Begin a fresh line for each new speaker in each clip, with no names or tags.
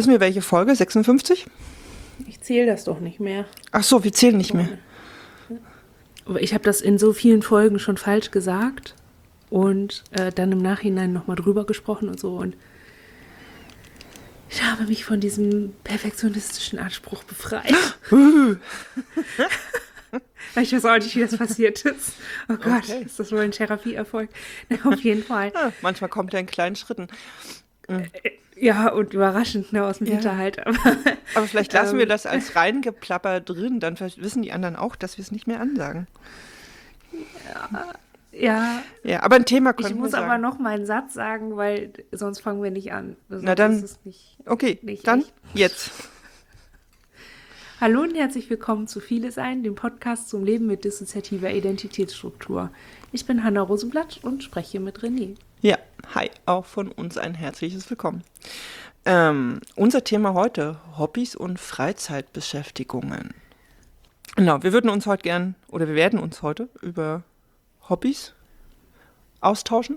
wissen wir, welche Folge? 56?
Ich zähle das doch nicht mehr.
Ach so, wir zählen nicht mehr.
Aber ich habe das in so vielen Folgen schon falsch gesagt und dann im Nachhinein nochmal drüber gesprochen und so. Und ich habe mich von diesem perfektionistischen Anspruch befreit. Ich weiß auch nicht, wie das passiert ist. Oh Gott,
Okay.
ist das wohl ein Therapieerfolg? Na, auf jeden Fall.
Ja, manchmal kommt er in kleinen Schritten.
Ja, und überraschend, ne, aus dem Hinterhalt.
Aber vielleicht lassen wir das als Reingeplapper drin, dann wissen die anderen auch, dass wir es nicht mehr ansagen.
Ja,
Ja, aber ein Thema können
ich
wir
muss
sagen.
aber noch meinen Satz sagen, weil sonst fangen wir nicht an. Sonst
Na dann,
ist es nicht
okay, dann
echt.
jetzt.
Hallo und herzlich willkommen zu Viele Sein, dem Podcast zum Leben mit dissoziativer Identitätsstruktur. Ich bin Hanna Rosenblatt und spreche mit René.
Ja, hi, auch von uns ein herzliches Willkommen. Unser Thema heute, Hobbys und Freizeitbeschäftigungen. Genau, wir werden uns heute über Hobbys austauschen,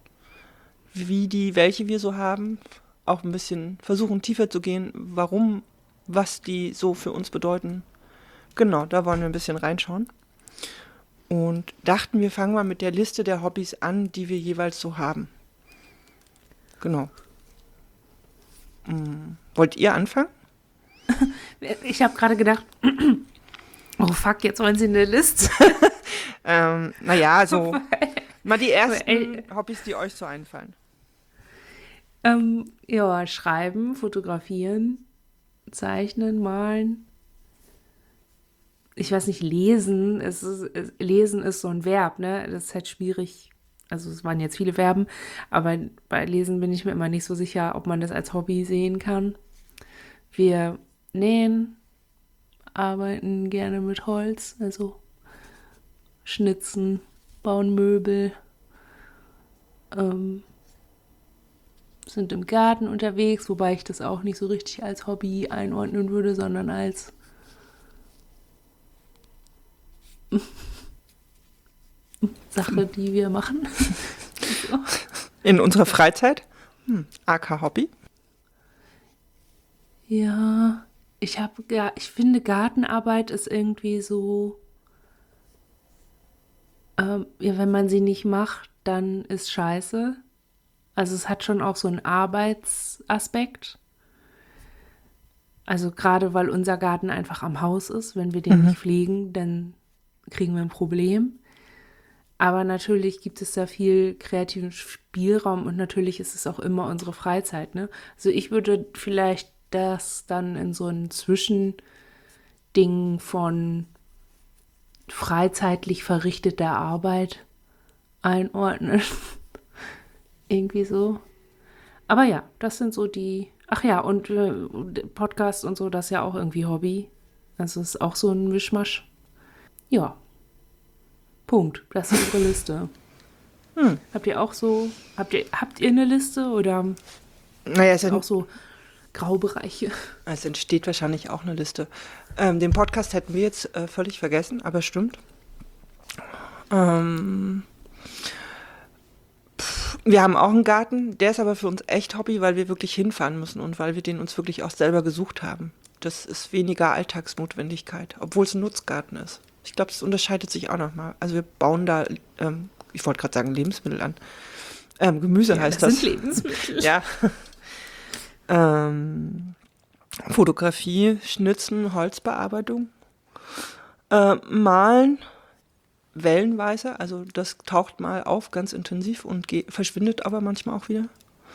welche wir so haben, auch ein bisschen versuchen tiefer zu gehen, warum, was die so für uns bedeuten. Genau, da wollen wir ein bisschen reinschauen. Und dachten, wir fangen mal mit der Liste der Hobbys an, die wir jeweils so haben. Genau. Wollt ihr anfangen?
Ich habe gerade gedacht, oh fuck, jetzt wollen sie eine Liste.
Naja, so mal die ersten Hobbys, die euch so einfallen.
Ja, schreiben, fotografieren, zeichnen, malen. Ich weiß nicht, lesen. Lesen ist so ein Verb, ne? Das ist halt schwierig. Also es waren jetzt viele Verben, aber bei Lesen bin ich mir immer nicht so sicher, ob man das als Hobby sehen kann. Wir nähen, arbeiten gerne mit Holz, also schnitzen, bauen Möbel, sind im Garten unterwegs, wobei ich das auch nicht so richtig als Hobby einordnen würde, sondern als Sache, die wir machen. So.
In unserer Freizeit? AK Hobby?
Ja, ich finde Gartenarbeit ist irgendwie so, ja, wenn man sie nicht macht, dann ist scheiße. Also es hat schon auch so einen Arbeitsaspekt. Also gerade weil unser Garten einfach am Haus ist, wenn wir den nicht pflegen, dann kriegen wir ein Problem. Aber natürlich gibt es da viel kreativen Spielraum und natürlich ist es auch immer unsere Freizeit, ne? Also ich würde vielleicht das dann in so ein Zwischending von freizeitlich verrichteter Arbeit einordnen. Irgendwie so. Aber ja, das sind so die... Ach ja, und Podcast und so, das ist ja auch irgendwie Hobby. Also ist auch so ein Mischmasch. Ja. Punkt. Das ist unsere Liste. Habt ihr auch so... Habt ihr eine Liste oder
Naja,
auch so Graubereiche?
es entsteht wahrscheinlich auch eine Liste. Den Podcast hätten wir jetzt völlig vergessen, aber stimmt. Wir haben auch einen Garten, der ist aber für uns echt Hobby, weil wir wirklich hinfahren müssen und weil wir den uns wirklich auch selber gesucht haben. Das ist weniger Alltagsnotwendigkeit, obwohl es ein Nutzgarten ist. Ich glaube, es unterscheidet sich auch nochmal. Also wir bauen da, ich wollte gerade sagen Lebensmittel an. Gemüse heißt das.
Das sind Lebensmittel.
Ja. Fotografie, Schnitzen, Holzbearbeitung, Malen, wellenweise, also das taucht mal auf ganz intensiv und verschwindet aber manchmal auch wieder.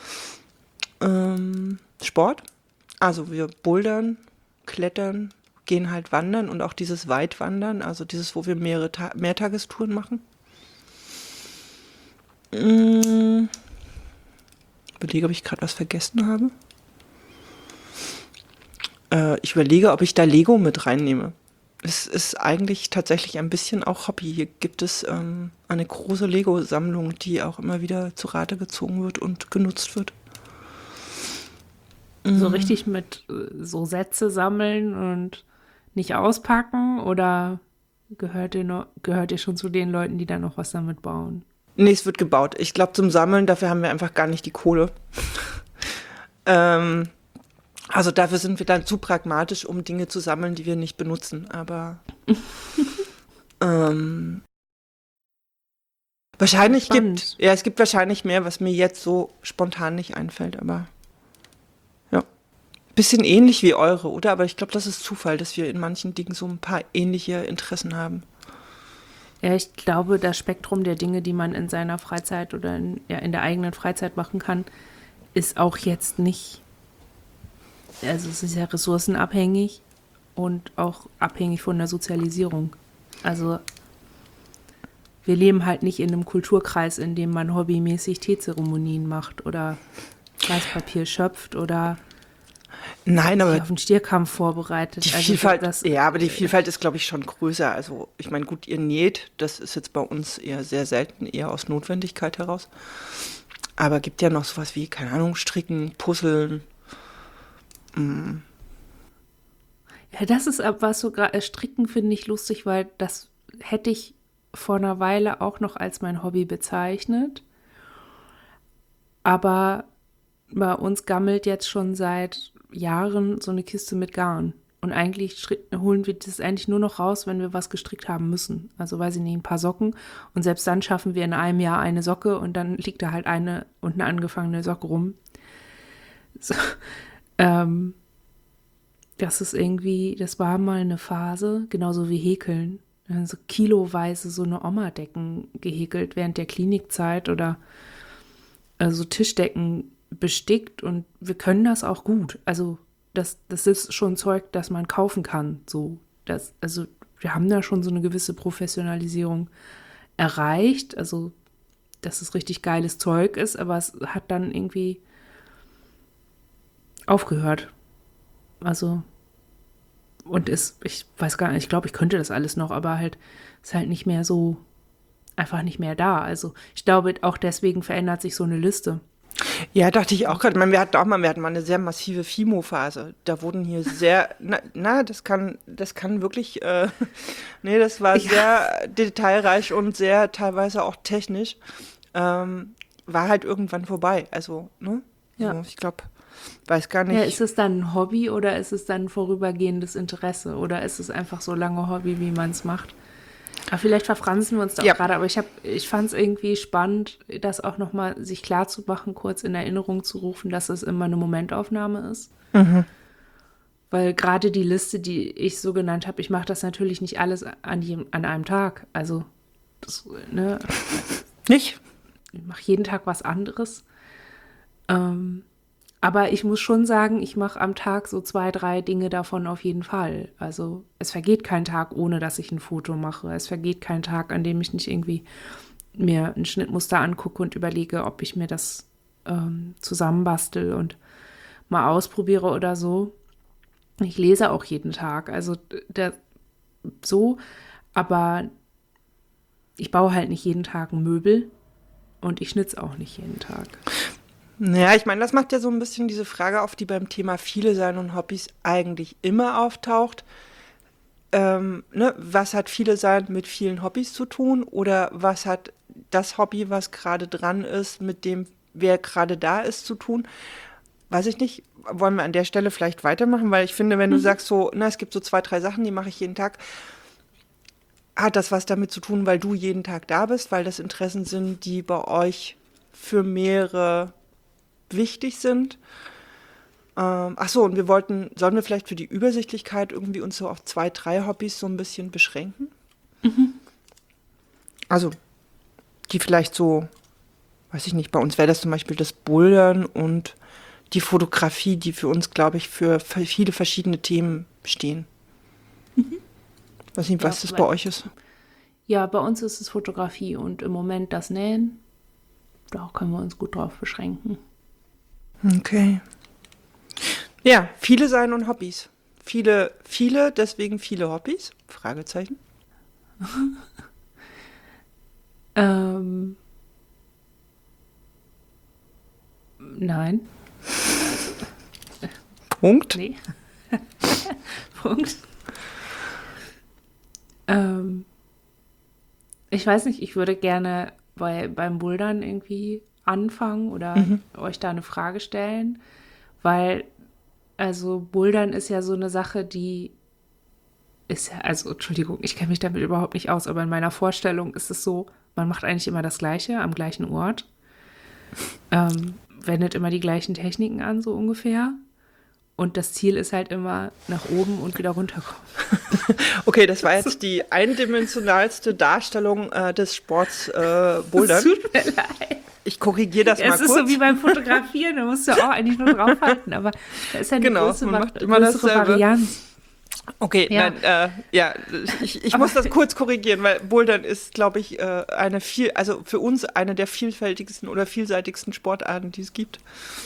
Sport, also wir bouldern, klettern, gehen halt wandern und auch dieses Weitwandern, also dieses, wo wir Mehrtagestouren machen. Überlege, ob ich gerade was vergessen habe. Ich überlege, ob ich da Lego mit reinnehme. Es ist eigentlich tatsächlich ein bisschen auch Hobby. Hier gibt es eine große Lego-Sammlung, die auch immer wieder zu Rate gezogen wird und genutzt wird.
So richtig mit so Sätze sammeln und nicht auspacken oder gehört ihr schon zu den Leuten, die da noch was damit bauen?
Nee, es wird gebaut. Ich glaube, zum Sammeln, dafür haben wir einfach gar nicht die Kohle. Also dafür sind wir dann zu pragmatisch, um Dinge zu sammeln, die wir nicht benutzen. Aber ähm, wahrscheinlich
Spannend.
es gibt wahrscheinlich mehr, was mir jetzt so spontan nicht einfällt. Aber ja, bisschen ähnlich wie eure, oder? Aber ich glaube, das ist Zufall, dass wir in manchen Dingen so ein paar ähnliche Interessen haben.
Ja, ich glaube, das Spektrum der Dinge, die man in seiner Freizeit oder in der eigenen Freizeit machen kann, ist auch jetzt nicht, also es ist ja ressourcenabhängig und auch abhängig von der Sozialisierung. Also wir leben halt nicht in einem Kulturkreis, in dem man hobbymäßig Teezeremonien macht oder Reispapier schöpft oder
Nein,
sich
aber
auf einen Stierkampf vorbereitet.
die
Also
Vielfalt, ja, aber die Vielfalt ist, glaube ich, schon größer. Also, ich meine, gut, ihr näht, das ist jetzt bei uns eher sehr selten, eher aus Notwendigkeit heraus. Aber gibt ja noch sowas wie, keine Ahnung, Stricken, Puzzeln.
ja, das ist ab was so gerade Stricken finde ich lustig, weil das hätte ich vor einer Weile auch noch als mein Hobby bezeichnet. Aber bei uns gammelt jetzt schon seit Jahren so eine Kiste mit Garn. Und eigentlich holen wir das eigentlich nur noch raus, wenn wir was gestrickt haben müssen. Also weiß ich nicht, ein paar Socken. Und selbst dann schaffen wir in einem Jahr eine Socke und dann liegt da halt eine und eine angefangene Socke rum. So, ähm, das ist irgendwie, das war mal eine Phase, genauso wie Häkeln. So kiloweise so eine Oma-Decken gehäkelt während der Klinikzeit oder so Tischdecken bestickt und wir können das auch gut. Also das ist schon Zeug, das man kaufen kann. So, also wir haben da schon so eine gewisse Professionalisierung erreicht. Also, dass es richtig geiles Zeug ist, aber es hat dann irgendwie aufgehört. Also, und ich weiß gar nicht, ich glaube, ich könnte das alles noch, aber halt ist halt nicht mehr so, einfach nicht mehr da. Also, ich glaube, auch deswegen verändert sich so eine Liste.
Ja, dachte ich auch gerade. Ich meine, wir hatten mal eine sehr massive Fimo-Phase. Da wurden hier sehr, das kann wirklich, nee, das war sehr detailreich und sehr teilweise auch technisch. War halt irgendwann vorbei. Also, ne?
Ja.
So, ich glaube, weiß gar
Ja,
nicht.
ist es dann ein Hobby oder ist es dann ein vorübergehendes Interesse? Oder ist es einfach so lange Hobby, wie man es macht? Aber vielleicht verfransen wir uns da auch
Ja.
gerade, aber ich fand es irgendwie spannend, das auch nochmal sich klar zu machen, kurz in Erinnerung zu rufen, dass es immer eine Momentaufnahme ist. Weil gerade die Liste, die ich so genannt habe, ich mache das natürlich nicht alles an einem Tag. Also, ne,
Nicht?
ich mache jeden Tag was anderes. Aber ich muss schon sagen, ich mache am Tag so 2, 3 Dinge davon auf jeden Fall. Also es vergeht kein Tag, ohne dass ich ein Foto mache. Es vergeht kein Tag, an dem ich nicht irgendwie mir ein Schnittmuster angucke und überlege, ob ich mir das zusammenbastel und mal ausprobiere oder so. Ich lese auch jeden Tag. Also so, aber ich baue halt nicht jeden Tag ein Möbel und ich schnitze auch nicht jeden Tag.
Naja, ich meine, das macht ja so ein bisschen diese Frage auf, die beim Thema Viele sein und Hobbys eigentlich immer auftaucht. Ne, was hat Viele sein mit vielen Hobbys zu tun? Oder was hat das Hobby, was gerade dran ist, mit dem, wer gerade da ist, zu tun? Weiß ich nicht. Wollen wir an der Stelle vielleicht weitermachen? Weil ich finde, wenn du sagst so, na, es gibt so 2, 3 Sachen, die mache ich jeden Tag, hat das was damit zu tun, weil du jeden Tag da bist, weil das Interessen sind, die bei euch für mehrere wichtig sind. Ach so, und sollen wir vielleicht für die Übersichtlichkeit irgendwie uns so auf 2, 3 Hobbys so ein bisschen beschränken? Also, die vielleicht so, weiß ich nicht, bei uns wäre das zum Beispiel das Bouldern und die Fotografie, die für uns, glaube ich, für viele verschiedene Themen stehen. Weiß nicht, was
Ja,
das bei euch ist.
Ja, bei uns ist es Fotografie und im Moment das Nähen. Da können wir uns gut drauf beschränken.
Okay. Ja, viele sein und Hobbys. Viele, deswegen viele Hobbys? Fragezeichen.
Nein.
Punkt.
Nee. Punkt. Ich weiß nicht, ich würde gerne beim Bouldern irgendwie anfangen oder euch da eine Frage stellen, weil Also Bouldern ist ja so eine Sache, die ist ja, also Entschuldigung, ich kenne mich damit überhaupt nicht aus, aber in meiner Vorstellung ist es so, man macht eigentlich immer das Gleiche am gleichen Ort, wendet immer die gleichen Techniken an, so ungefähr. Und das Ziel ist halt immer nach oben und wieder runterkommen.
Okay, das war jetzt die eindimensionalste Darstellung des Sports Bouldern.
Tut mir leid.
Ich korrigiere das mal
Es
kurz.
ist so wie beim Fotografieren, da musst du auch eigentlich nur draufhalten, aber da ist ja eine
Genau,
größere,
man macht immer
größere
dasselbe.
Varianz.
Okay,
Ja.
nein, ich muss das kurz korrigieren, weil Bouldern ist, glaube ich, also für uns eine der vielfältigsten oder vielseitigsten Sportarten, die es gibt.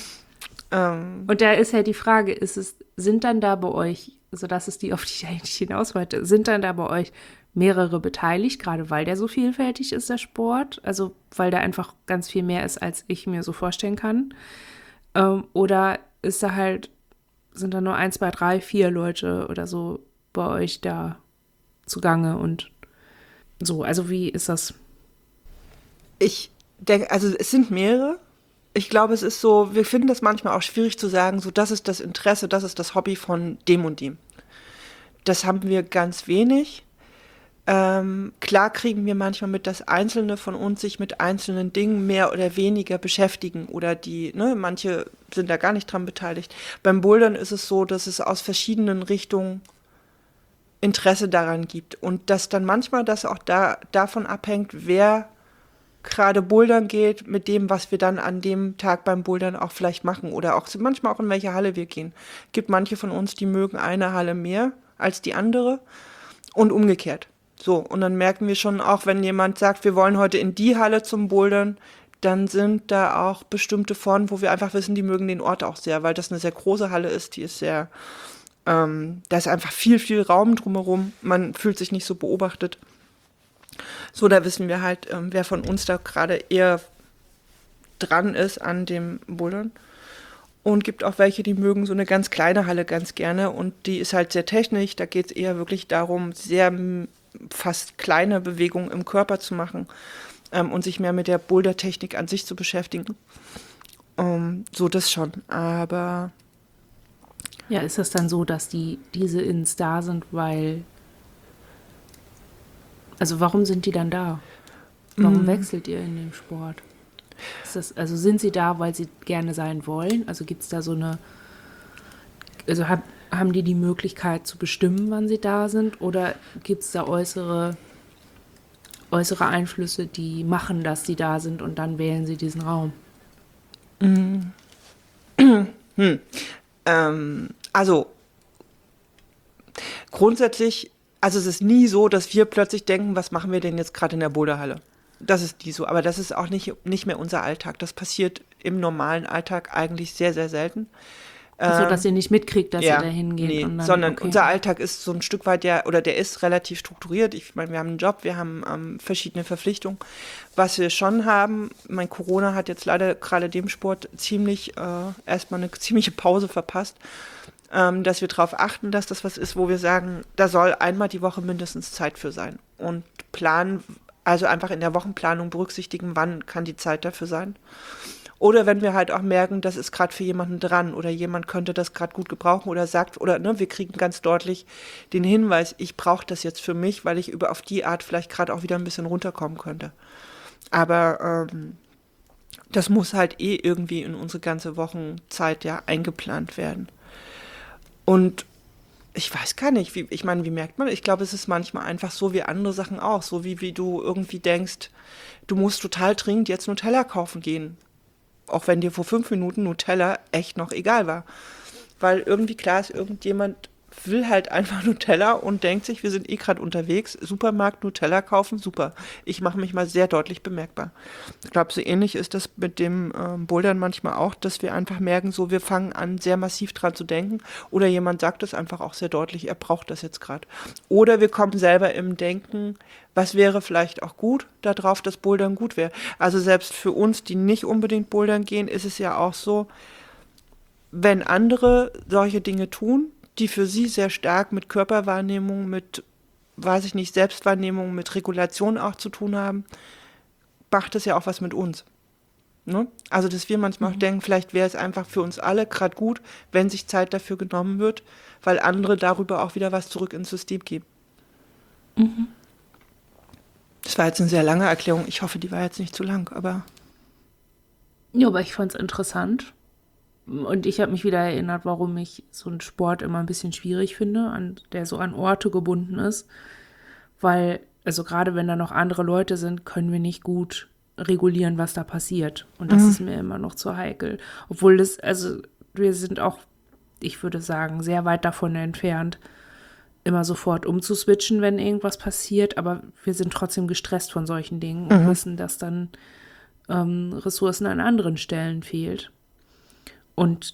Und da ist ja die Frage, sind dann da bei euch, also das ist die, auf die ich eigentlich hinaus wollte, sind dann da bei euch mehrere beteiligt, gerade weil der so vielfältig ist, der Sport? Also weil da einfach ganz viel mehr ist, als ich mir so vorstellen kann? Oder ist da halt, sind da nur 1, 2, 3, 4 Leute oder so bei euch da zugange und so? Also wie ist das?
Ich denke, also es sind mehrere. Ich glaube, es ist so, wir finden das manchmal auch schwierig zu sagen, so das ist das Interesse, das ist das Hobby von dem und dem. Das haben wir ganz wenig. Klar kriegen wir manchmal mit, dass Einzelne von uns sich mit einzelnen Dingen mehr oder weniger beschäftigen oder manche sind da gar nicht dran beteiligt. Beim Bouldern ist es so, dass es aus verschiedenen Richtungen Interesse daran gibt und dass dann manchmal das auch davon abhängt, wer gerade bouldern geht, mit dem, was wir dann an dem Tag beim Bouldern auch vielleicht machen oder auch manchmal auch in welche Halle wir gehen. Es gibt manche von uns, die mögen eine Halle mehr als die andere und umgekehrt. So, und dann merken wir schon auch, wenn jemand sagt, wir wollen heute in die Halle zum Bouldern, dann sind da auch bestimmte von, wo wir einfach wissen, die mögen den Ort auch sehr, weil das eine sehr große Halle ist, die ist sehr, da ist einfach viel, viel Raum drumherum, man fühlt sich nicht so beobachtet. So, da wissen wir halt, wer von uns da gerade eher dran ist an dem Bouldern. Und gibt auch welche, die mögen so eine ganz kleine Halle ganz gerne und die ist halt sehr technisch, da geht es eher wirklich darum, sehr fast kleine Bewegungen im Körper zu machen und sich mehr mit der Bouldertechnik an sich zu beschäftigen. So das schon, aber
Ja, ist es dann so, dass diese Ins da sind, also warum sind die dann da? Warum wechselt ihr in dem Sport? Also sind sie da, weil sie gerne sein wollen? Also gibt es da haben die Möglichkeit zu bestimmen, wann sie da sind? Oder gibt es da äußere Einflüsse, die machen, dass sie da sind und dann wählen sie diesen Raum?
Also grundsätzlich, also es ist nie so, dass wir plötzlich denken, was machen wir denn jetzt gerade in der Boulderhalle? Das ist nie so, aber das ist auch nicht mehr unser Alltag. Das passiert im normalen Alltag eigentlich sehr, sehr selten.
So, dass ihr nicht mitkriegt, dass ihr da hingeht.
Nee,
und dann,
sondern
okay.
unser Alltag ist so ein Stück weit der ist relativ strukturiert. Ich meine, wir haben einen Job, wir haben verschiedene Verpflichtungen. Was wir schon haben, Corona hat jetzt leider gerade dem Sport erstmal eine ziemliche Pause verpasst, dass wir darauf achten, dass das was ist, wo wir sagen, da soll einmal die Woche mindestens Zeit für sein. Und planen, also einfach in der Wochenplanung berücksichtigen, wann kann die Zeit dafür sein. Oder wenn wir halt auch merken, das ist gerade für jemanden dran oder jemand könnte das gerade gut gebrauchen oder sagt, oder wir kriegen ganz deutlich den Hinweis, ich brauche das jetzt für mich, weil ich auf die Art vielleicht gerade auch wieder ein bisschen runterkommen könnte. Aber das muss halt irgendwie in unsere ganze Wochenzeit ja eingeplant werden. Und ich weiß gar nicht, wie merkt man? Ich glaube, es ist manchmal einfach so wie andere Sachen auch, so wie du irgendwie denkst, du musst total dringend jetzt Nutella kaufen gehen. Auch wenn dir vor 5 Minuten Nutella echt noch egal war. Weil irgendwie klar ist, irgendjemand will halt einfach Nutella und denkt sich, wir sind gerade unterwegs, Supermarkt Nutella kaufen, super. Ich mache mich mal sehr deutlich bemerkbar. Ich glaube, so ähnlich ist das mit dem Bouldern manchmal auch, dass wir einfach merken, so wir fangen an, sehr massiv dran zu denken. Oder jemand sagt es einfach auch sehr deutlich, er braucht das jetzt gerade. Oder wir kommen selber im Denken, was wäre vielleicht auch gut, darauf, dass Bouldern gut wäre. Also selbst für uns, die nicht unbedingt Bouldern gehen, ist es ja auch so, wenn andere solche Dinge tun, die für sie sehr stark mit Körperwahrnehmung, mit, Selbstwahrnehmung, mit Regulation auch zu tun haben, macht es ja auch was mit uns. Ne? Also, dass wir manchmal auch denken, vielleicht wäre es einfach für uns alle gerade gut, wenn sich Zeit dafür genommen wird, weil andere darüber auch wieder was zurück ins System geben. Das war jetzt eine sehr lange Erklärung. Ich hoffe, die war jetzt nicht zu lang, aber
Ja, aber ich fand es interessant. Und ich habe mich wieder erinnert, warum ich so einen Sport immer ein bisschen schwierig finde, der so an Orte gebunden ist. Weil, also gerade wenn da noch andere Leute sind, können wir nicht gut regulieren, was da passiert. Und das ist mir immer noch zu heikel. Obwohl also wir sind auch, ich würde sagen, sehr weit davon entfernt, immer sofort umzuswitchen, wenn irgendwas passiert. Aber wir sind trotzdem gestresst von solchen Dingen und wissen, dass dann Ressourcen an anderen Stellen fehlt. Und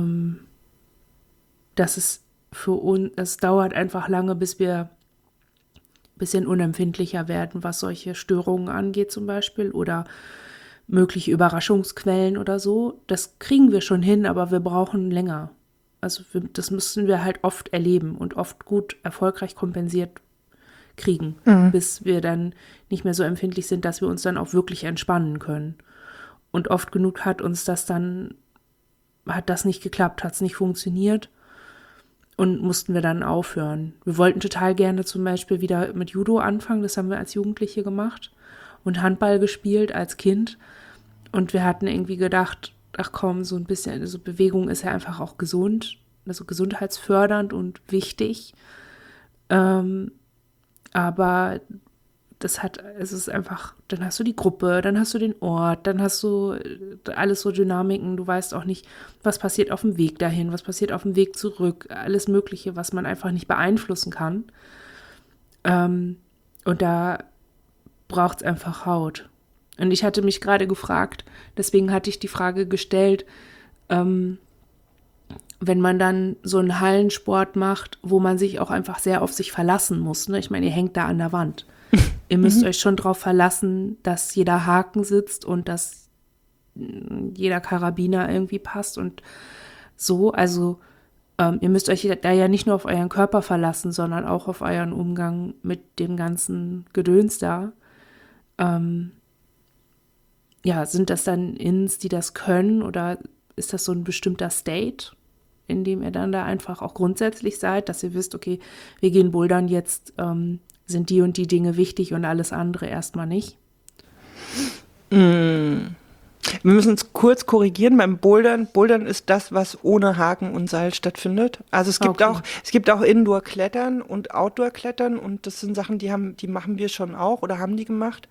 das ist für uns, es dauert einfach lange, bis wir ein bisschen unempfindlicher werden, was solche Störungen angeht zum Beispiel oder mögliche Überraschungsquellen oder so. Das kriegen wir schon hin, aber wir brauchen länger. Also das müssen wir halt oft erleben und oft gut erfolgreich kompensiert kriegen, bis wir dann nicht mehr so empfindlich sind, dass wir uns dann auch wirklich entspannen können. Und oft genug hat das nicht geklappt, hat es nicht funktioniert und mussten wir dann aufhören. Wir wollten total gerne zum Beispiel wieder mit Judo anfangen, das haben wir als Jugendliche gemacht und Handball gespielt als Kind und wir hatten irgendwie gedacht, ach komm, so ein bisschen, also Bewegung ist ja einfach auch gesund, also gesundheitsfördernd und wichtig, aber es ist einfach, dann hast du die Gruppe, dann hast du den Ort, dann hast du alles so Dynamiken, du weißt auch nicht, was passiert auf dem Weg dahin, was passiert auf dem Weg zurück, alles Mögliche, was man einfach nicht beeinflussen kann. Und da braucht es einfach Haut. Und ich hatte mich gerade gefragt, deswegen hatte ich die Frage gestellt, wenn man dann so einen Hallensport macht, wo man sich auch einfach sehr auf sich verlassen muss. Ne? Ich meine, ihr hängt da an der Wand. Ihr müsst euch schon darauf verlassen, dass jeder Haken sitzt und dass jeder Karabiner irgendwie passt und so. Also ihr müsst euch da ja nicht nur auf euren Körper verlassen, sondern auch auf euren Umgang mit dem ganzen Gedöns da. Ja, sind das dann Ins, die das können oder ist das so ein bestimmter State, in dem ihr dann da einfach auch grundsätzlich seid, dass ihr wisst, okay, wir gehen bouldern, jetzt sind die und die Dinge wichtig und alles andere erstmal nicht?
wir müssen uns kurz korrigieren beim Bouldern. Bouldern ist das, was ohne Haken und Seil stattfindet. Also es gibt
Okay.
es gibt auch Indoor-Klettern und Outdoor-Klettern und das sind Sachen, die machen wir schon auch oder haben die gemacht.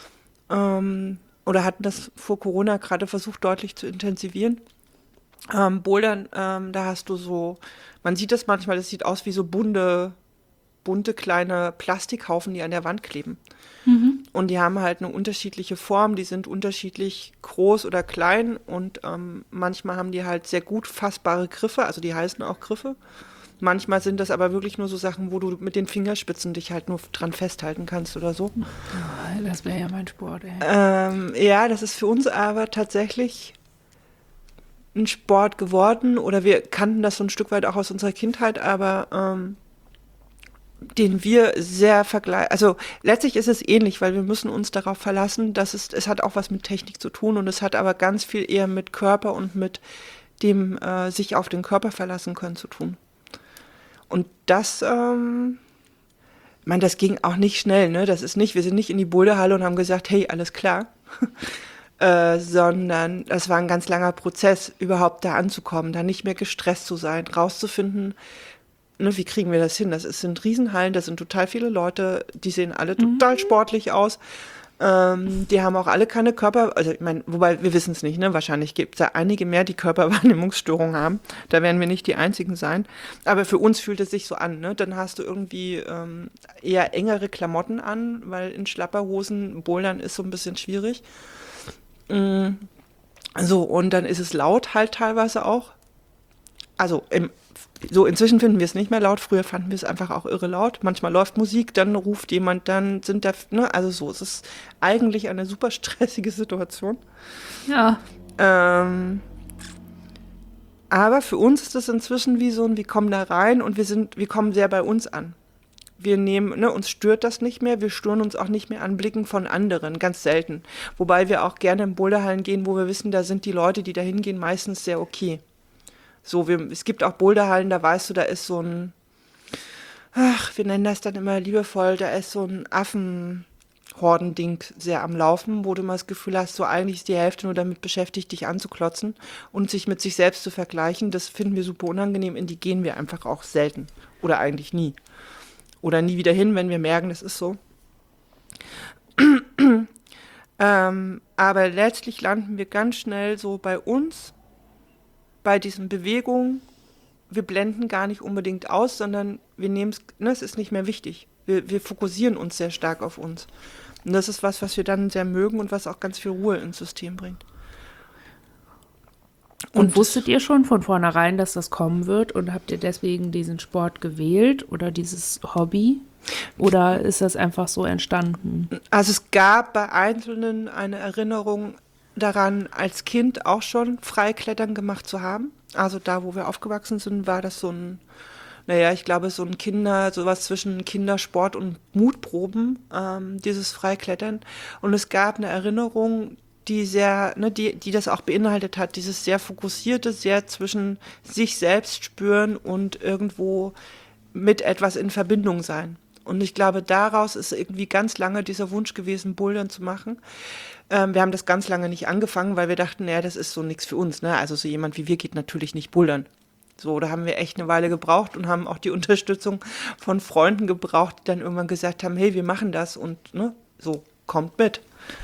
Oder hatten das vor Corona gerade versucht, deutlich zu intensivieren. Bouldern, da hast du so, man sieht das manchmal, das sieht aus wie so bunte kleine Plastikhaufen, die an der Wand kleben. Und die haben halt eine unterschiedliche Form, die sind unterschiedlich groß oder klein und manchmal haben die halt sehr gut fassbare Griffe, also die heißen auch Griffe. Manchmal sind das aber wirklich nur so Sachen, wo du mit den Fingerspitzen dich halt nur dran festhalten kannst oder so.
Das wäre ja mein Sport, ey.
Ja, das ist für uns aber tatsächlich ein Sport geworden oder wir kannten das so ein Stück weit auch aus unserer Kindheit, aber den wir sehr vergleichen. Also letztlich ist es ähnlich, weil wir müssen uns darauf verlassen, dass es hat auch was mit Technik zu tun und es hat aber ganz viel eher mit Körper und mit dem sich auf den Körper verlassen können zu tun. Und das, ich meine, das ging auch nicht schnell, ne? Das ist nicht, wir sind nicht in die Boulderhalle und haben gesagt, hey, alles klar. Sondern das war ein ganz langer Prozess, überhaupt da anzukommen, da nicht mehr gestresst zu sein, rauszufinden, ne, wie kriegen wir das hin? Sind Riesenhallen, da sind total viele Leute, die sehen alle total sportlich aus. Die haben auch alle keine also ich meine, wobei wir wissen es nicht, ne? Wahrscheinlich gibt es da einige mehr, die Körperwahrnehmungsstörungen haben. Da werden wir nicht die Einzigen sein. Aber für uns fühlt es sich so an, ne? Dann hast du irgendwie eher engere Klamotten an, weil in Schlapperhosen bouldern ist so ein bisschen schwierig. So, und dann ist es laut halt teilweise auch. Also inzwischen finden wir es nicht mehr laut. Früher fanden wir es einfach auch irre laut. Manchmal läuft Musik, dann ruft jemand, dann sind da, ne, also so. Es ist eigentlich eine super stressige Situation.
Ja.
Aber für uns ist es inzwischen wie so wir kommen da rein und wir kommen sehr bei uns an. wir nehmen, ne, uns stört das nicht mehr, wir stören uns auch nicht mehr an Blicken von anderen, ganz selten. Wobei wir auch gerne in Boulderhallen gehen, wo wir wissen, da sind die Leute, die da hingehen, meistens sehr okay. So, es gibt auch Boulderhallen, da weißt du, da ist so ein, wir nennen das dann immer liebevoll, da ist so ein Affenhordending sehr am Laufen, wo du mal das Gefühl hast, so eigentlich ist die Hälfte nur damit beschäftigt, dich anzuklotzen und sich mit sich selbst zu vergleichen. Das finden wir super unangenehm, in die gehen wir einfach auch selten oder eigentlich nie. Oder nie wieder hin, wenn wir merken, das ist so. Aber letztlich landen wir ganz schnell so bei uns, bei diesen Bewegungen. Wir blenden gar nicht unbedingt aus, sondern wir nehmen es, ne, es ist nicht mehr wichtig. Wir fokussieren uns sehr stark auf uns. Und das ist was wir dann sehr mögen und was auch ganz viel Ruhe ins System bringt.
Und wusstet ihr schon von vornherein, dass das kommen wird und habt ihr deswegen diesen Sport gewählt oder dieses Hobby? Oder ist das einfach so entstanden?
Also es gab bei Einzelnen eine Erinnerung daran, als Kind auch schon Freiklettern gemacht zu haben. Also da, wo wir aufgewachsen sind, war das so ein, naja, ich glaube, so ein sowas zwischen Kindersport und Mutproben, dieses Freiklettern. Und es gab eine Erinnerung, die sehr, ne, die das auch beinhaltet hat, dieses sehr fokussierte, sehr zwischen sich selbst spüren und irgendwo mit etwas in Verbindung sein. Und ich glaube, daraus ist irgendwie ganz lange dieser Wunsch gewesen, Bouldern zu machen. Wir haben das ganz lange nicht angefangen, weil wir dachten, naja, das ist so nichts für uns. Ne? Also so jemand wie wir geht natürlich nicht bouldern. So, da haben wir echt eine Weile gebraucht und haben auch die Unterstützung von Freunden gebraucht, die dann irgendwann gesagt haben, hey, wir machen das und ne, so, kommt mit.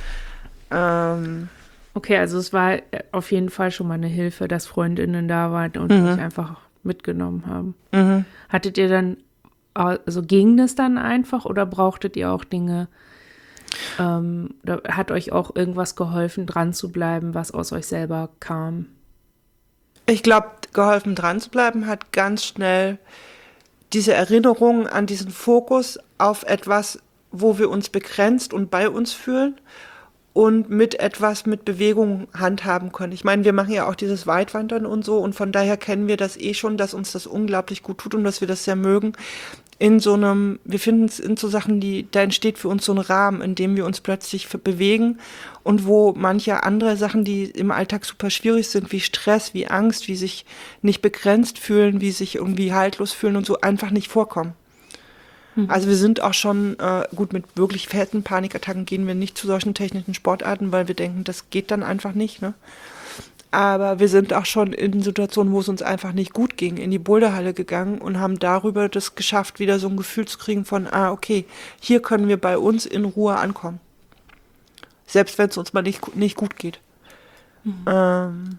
Okay, also es war auf jeden Fall schon mal eine Hilfe, dass Freundinnen da waren und dich einfach mitgenommen haben. Hattet ihr dann, also ging das dann einfach oder brauchtet ihr auch Dinge, oder hat euch auch irgendwas geholfen, dran zu bleiben, was aus euch selber kam?
Ich glaube, geholfen dran zu bleiben hat ganz schnell diese Erinnerung an diesen Fokus auf etwas, wo wir uns begrenzt und bei uns fühlen und mit Bewegung handhaben können. Ich meine, wir machen ja auch dieses Weitwandern und so und von daher kennen wir das eh schon, dass uns das unglaublich gut tut und dass wir das sehr mögen. Wir finden es in so Sachen, da entsteht für uns so ein Rahmen, in dem wir uns plötzlich bewegen und wo manche andere Sachen, die im Alltag super schwierig sind, wie Stress, wie Angst, wie sich nicht begrenzt fühlen, wie sich irgendwie haltlos fühlen und so, einfach nicht vorkommen. Also wir sind auch schon, gut, mit wirklich fetten Panikattacken gehen wir nicht zu solchen technischen Sportarten, weil wir denken, das geht dann einfach nicht, ne? Aber wir sind auch schon in Situationen, wo es uns einfach nicht gut ging, in die Boulderhalle gegangen und haben darüber das geschafft, wieder so ein Gefühl zu kriegen von, okay, hier können wir bei uns in Ruhe ankommen. Selbst wenn es uns mal nicht gut geht. Und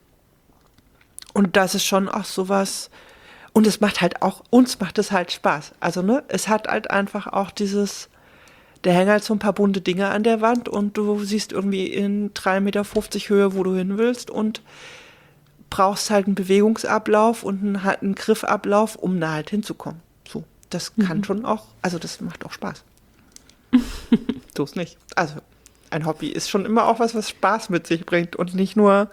das ist schon auch sowas, und es macht halt auch, uns macht es halt Spaß. Also, ne, es hat halt einfach auch da hängen halt so ein paar bunte Dinge an der Wand und du siehst irgendwie in 3,50 Meter Höhe, wo du hin willst und brauchst halt einen Bewegungsablauf und einen Griffablauf, um da halt hinzukommen. So, das kann schon auch, also das macht auch Spaß. So ist nicht. Also, ein Hobby ist schon immer auch was Spaß mit sich bringt und nicht nur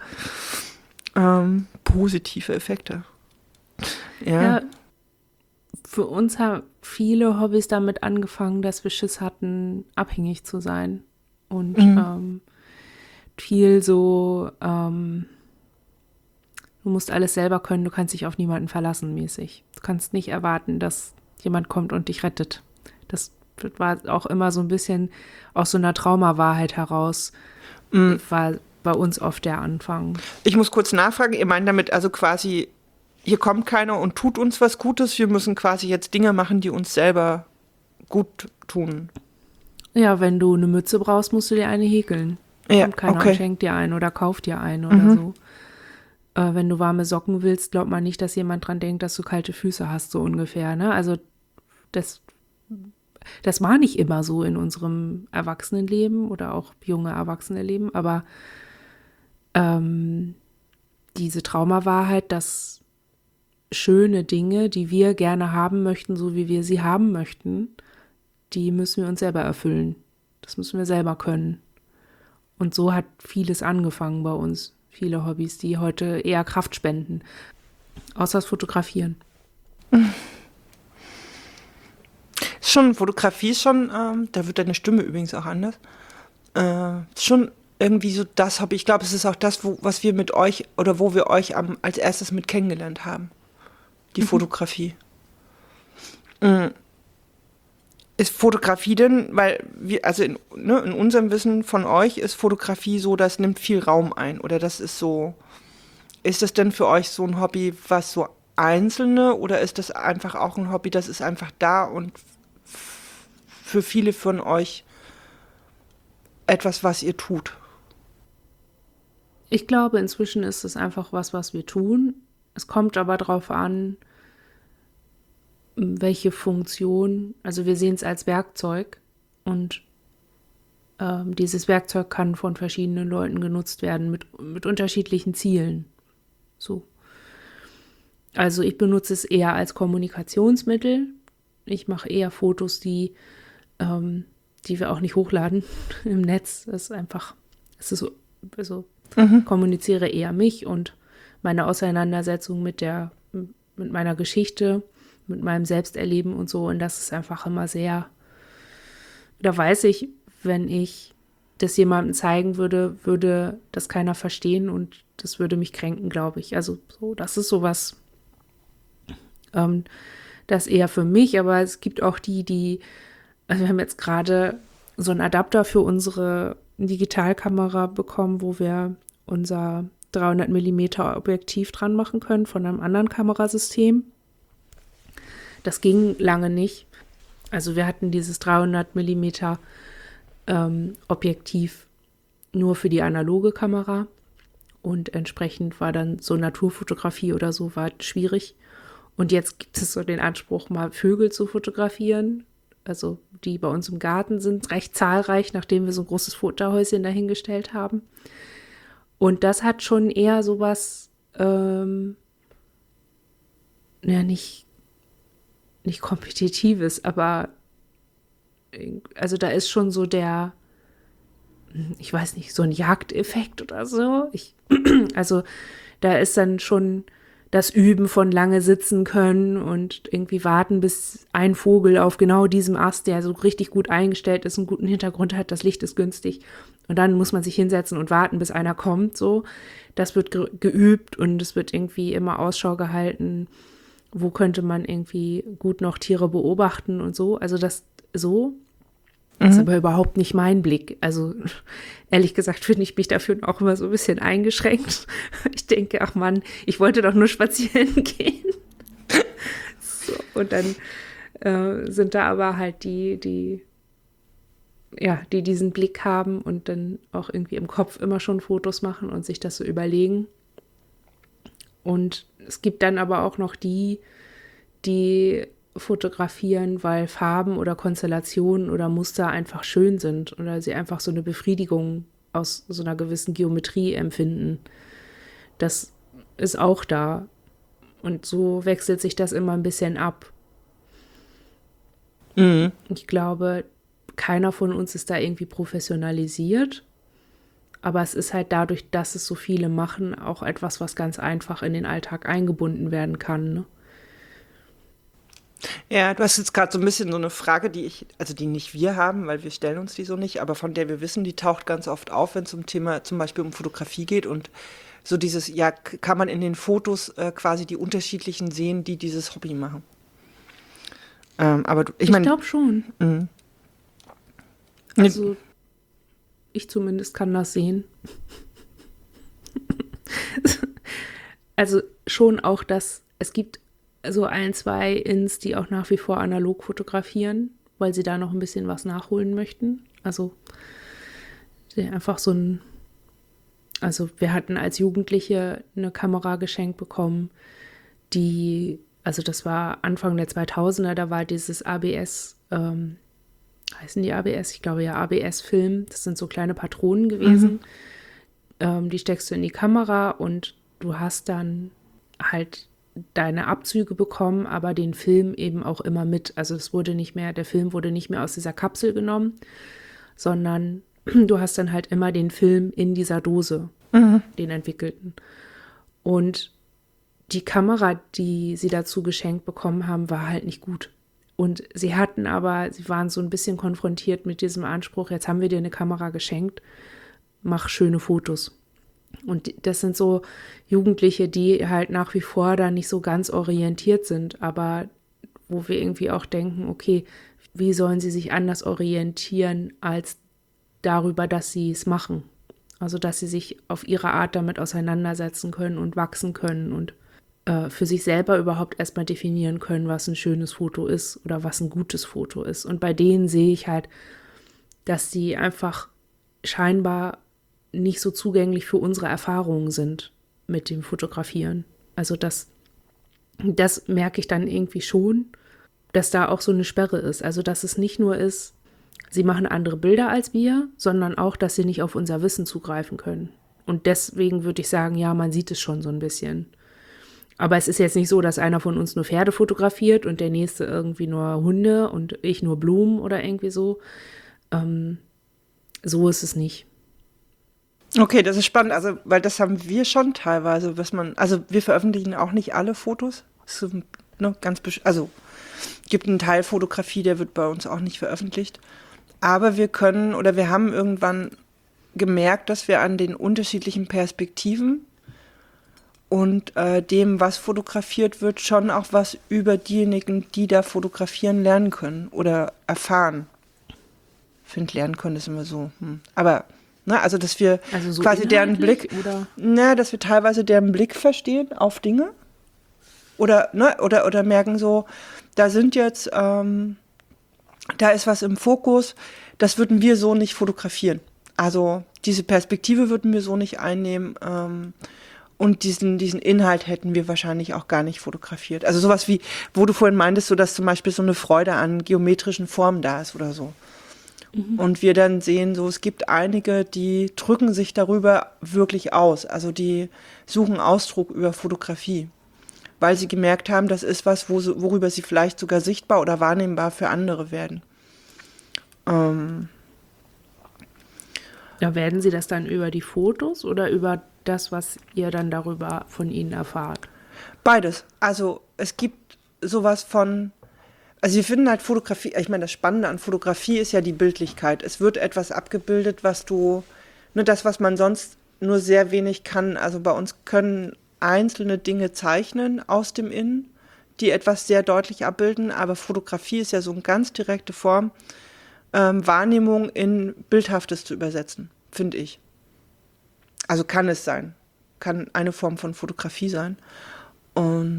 positive Effekte. Ja.
Für uns haben viele Hobbys damit angefangen, dass wir Schiss hatten, abhängig zu sein. Und viel so, du musst alles selber können, du kannst dich auf niemanden verlassen mäßig. Du kannst nicht erwarten, dass jemand kommt und dich rettet. Das war auch immer so ein bisschen aus so einer Traumawahrheit heraus, war bei uns oft der Anfang.
Ich muss kurz nachfragen, ihr meint damit also quasi, hier kommt keiner und tut uns was Gutes, wir müssen quasi jetzt Dinge machen, die uns selber gut tun.
Ja, wenn du eine Mütze brauchst, musst du dir eine häkeln.
Ja,
kommt keiner
okay.
und schenkt dir eine oder kauft dir eine oder so. Wenn du warme Socken willst, glaubt man nicht, dass jemand dran denkt, dass du kalte Füße hast, so ungefähr. Ne? Also das war nicht immer so in unserem Erwachsenenleben oder auch junge Erwachsenenleben, aber diese Traumawahrheit, dass schöne Dinge, die wir gerne haben möchten, so wie wir sie haben möchten, die müssen wir uns selber erfüllen. Das müssen wir selber können. Und so hat vieles angefangen bei uns. Viele Hobbys, die heute eher Kraft spenden. Außer das Fotografieren.
Fotografie ist schon, da wird deine Stimme übrigens auch anders. Schon irgendwie so das Hobby. Ich glaube, es ist auch das, was wir mit euch oder wo wir euch als erstes mit kennengelernt haben. Die Fotografie. Ist Fotografie denn, weil wir, also in unserem Wissen von euch ist Fotografie so, das nimmt viel Raum ein oder das ist so, ist das denn für euch so ein Hobby, was so Einzelne oder ist das einfach auch ein Hobby, das ist einfach da und für viele von euch etwas, was ihr tut?
Ich glaube, inzwischen ist es einfach was wir tun. Es kommt aber darauf an, welche Funktion, also wir sehen es als Werkzeug und dieses Werkzeug kann von verschiedenen Leuten genutzt werden mit unterschiedlichen Zielen. So. Also ich benutze es eher als Kommunikationsmittel. Ich mache eher Fotos, die wir auch nicht hochladen im Netz. Das ist einfach, es ist so, also kommuniziere eher mich und meine Auseinandersetzung mit meiner Geschichte, mit meinem Selbsterleben und so. Und das ist einfach immer sehr, da weiß ich, wenn ich das jemandem zeigen würde das keiner verstehen und das würde mich kränken, glaube ich. Also so, das ist sowas, das eher für mich, aber es gibt auch also wir haben jetzt gerade so einen Adapter für unsere Digitalkamera bekommen, wo wir unser 300 mm Objektiv dran machen können von einem anderen Kamerasystem. Das ging lange nicht. Also wir hatten dieses 300 mm Objektiv nur für die analoge Kamera und entsprechend war dann so Naturfotografie oder so war schwierig. Und jetzt gibt es so den Anspruch, mal Vögel zu fotografieren, also die bei uns im Garten sind, recht zahlreich, nachdem wir so ein großes Futterhäuschen dahingestellt haben. Und das hat schon eher sowas, nicht Kompetitives, aber also da ist schon so ich weiß nicht, so ein Jagdeffekt oder so. Also da ist dann schon das Üben von lange sitzen können und irgendwie warten, bis ein Vogel auf genau diesem Ast, der so richtig gut eingestellt ist, einen guten Hintergrund hat, das Licht ist günstig. Und dann muss man sich hinsetzen und warten, bis einer kommt. So, das wird geübt und es wird irgendwie immer Ausschau gehalten, wo könnte man irgendwie gut noch Tiere beobachten und so. Also das so ist aber überhaupt nicht mein Blick. Also ehrlich gesagt finde ich mich dafür auch immer so ein bisschen eingeschränkt. Ich denke, ach Mann, ich wollte doch nur spazieren gehen. So, und dann sind da aber halt die diesen Blick haben und dann auch irgendwie im Kopf immer schon Fotos machen und sich das so überlegen. Und es gibt dann aber auch noch die fotografieren, weil Farben oder Konstellationen oder Muster einfach schön sind oder sie einfach so eine Befriedigung aus so einer gewissen Geometrie empfinden. Das ist auch da. Und so wechselt sich das immer ein bisschen ab. Mhm. Ich glaube, keiner von uns ist da irgendwie professionalisiert. Aber es ist halt dadurch, dass es so viele machen, auch etwas, was ganz einfach in den Alltag eingebunden werden kann, ne?
Ja, du hast jetzt gerade so ein bisschen so eine Frage, die nicht wir haben, weil wir stellen uns die so nicht, aber von der wir wissen, die taucht ganz oft auf, wenn es um Thema zum Beispiel um Fotografie geht und so dieses, ja, kann man in den Fotos quasi die unterschiedlichen sehen, die dieses Hobby machen. Aber
ich glaube schon. Also ich zumindest kann das sehen. Also schon auch, dass es gibt so 1, 2 Ins, die auch nach wie vor analog fotografieren, weil sie da noch ein bisschen was nachholen möchten. Also einfach also wir hatten als Jugendliche eine Kamera geschenkt bekommen, also das war Anfang der 2000er, da war dieses ABS, heißen die ABS? Ich glaube ja, ABS-Film. Das sind so kleine Patronen gewesen. Die steckst du in die Kamera und du hast dann halt deine Abzüge bekommen, aber den Film eben auch immer mit. Also der Film wurde nicht mehr aus dieser Kapsel genommen, sondern du hast dann halt immer den Film in dieser Dose, den entwickelten. Und die Kamera, die sie dazu geschenkt bekommen haben, war halt nicht gut. Und sie waren so ein bisschen konfrontiert mit diesem Anspruch, jetzt haben wir dir eine Kamera geschenkt, mach schöne Fotos. Und das sind so Jugendliche, die halt nach wie vor da nicht so ganz orientiert sind, aber wo wir irgendwie auch denken, okay, wie sollen sie sich anders orientieren als darüber, dass sie es machen? Also, dass sie sich auf ihre Art damit auseinandersetzen können und wachsen können und für sich selber überhaupt erstmal definieren können, was ein schönes Foto ist oder was ein gutes Foto ist. Und bei denen sehe ich halt, dass die einfach scheinbar nicht so zugänglich für unsere Erfahrungen sind mit dem Fotografieren. Also das merke ich dann irgendwie schon, dass da auch so eine Sperre ist. Also dass es nicht nur ist, sie machen andere Bilder als wir, sondern auch, dass sie nicht auf unser Wissen zugreifen können. Und deswegen würde ich sagen, ja, man sieht es schon so ein bisschen. Aber es ist jetzt nicht so, dass einer von uns nur Pferde fotografiert und der nächste irgendwie nur Hunde und ich nur Blumen oder irgendwie so. So ist es nicht.
Okay, das ist spannend, also weil das haben wir schon teilweise, also wir veröffentlichen auch nicht alle Fotos. Es ist, ne, also gibt einen Teil Fotografie, der wird bei uns auch nicht veröffentlicht. Aber wir haben irgendwann gemerkt, dass wir an den unterschiedlichen Perspektiven und dem, was fotografiert wird, schon auch was über diejenigen, die da fotografieren, lernen können oder erfahren. Ich finde, lernen können ist immer so. Aber, ne, also dass wir
so
quasi deren Blick, dass wir teilweise deren Blick verstehen auf Dinge oder merken so, da sind jetzt, da ist was im Fokus, das würden wir so nicht fotografieren. Also diese Perspektive würden wir so nicht einnehmen. Und diesen Inhalt hätten wir wahrscheinlich auch gar nicht fotografiert. Also sowas wie, wo du vorhin meintest, so dass zum Beispiel so eine Freude an geometrischen Formen da ist oder so. Mhm. Und wir dann sehen, so es gibt einige, die drücken sich darüber wirklich aus. Also die suchen Ausdruck über Fotografie, weil sie gemerkt haben, das ist was, worüber sie vielleicht sogar sichtbar oder wahrnehmbar für andere werden.
Ja, werden Sie das dann über die Fotos oder über das, was ihr dann darüber von ihnen erfahrt?
Beides. Also es gibt sowas von, also wir finden halt Fotografie, ich meine, das Spannende an Fotografie ist ja die Bildlichkeit. Es wird etwas abgebildet, das, was man sonst nur sehr wenig kann. Also bei uns können einzelne Dinge zeichnen aus dem Innen, die etwas sehr deutlich abbilden, aber Fotografie ist ja so eine ganz direkte Form, Wahrnehmung in Bildhaftes zu übersetzen, finde ich. Also kann es sein. Kann eine Form von Fotografie sein. Und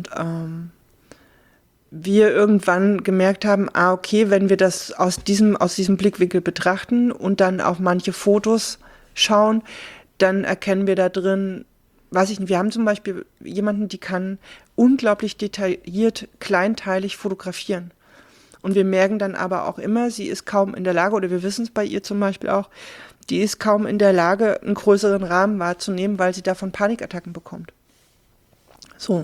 wir irgendwann gemerkt haben, okay, wenn wir das aus diesem Blickwinkel betrachten und dann auf manche Fotos schauen, dann erkennen wir da drin, wir haben zum Beispiel jemanden, die kann unglaublich detailliert, kleinteilig fotografieren. Und wir merken dann aber auch immer, sie ist kaum in der Lage, oder wir wissen es bei ihr zum Beispiel auch, die ist kaum in der Lage, einen größeren Rahmen wahrzunehmen, weil sie davon Panikattacken bekommt. So.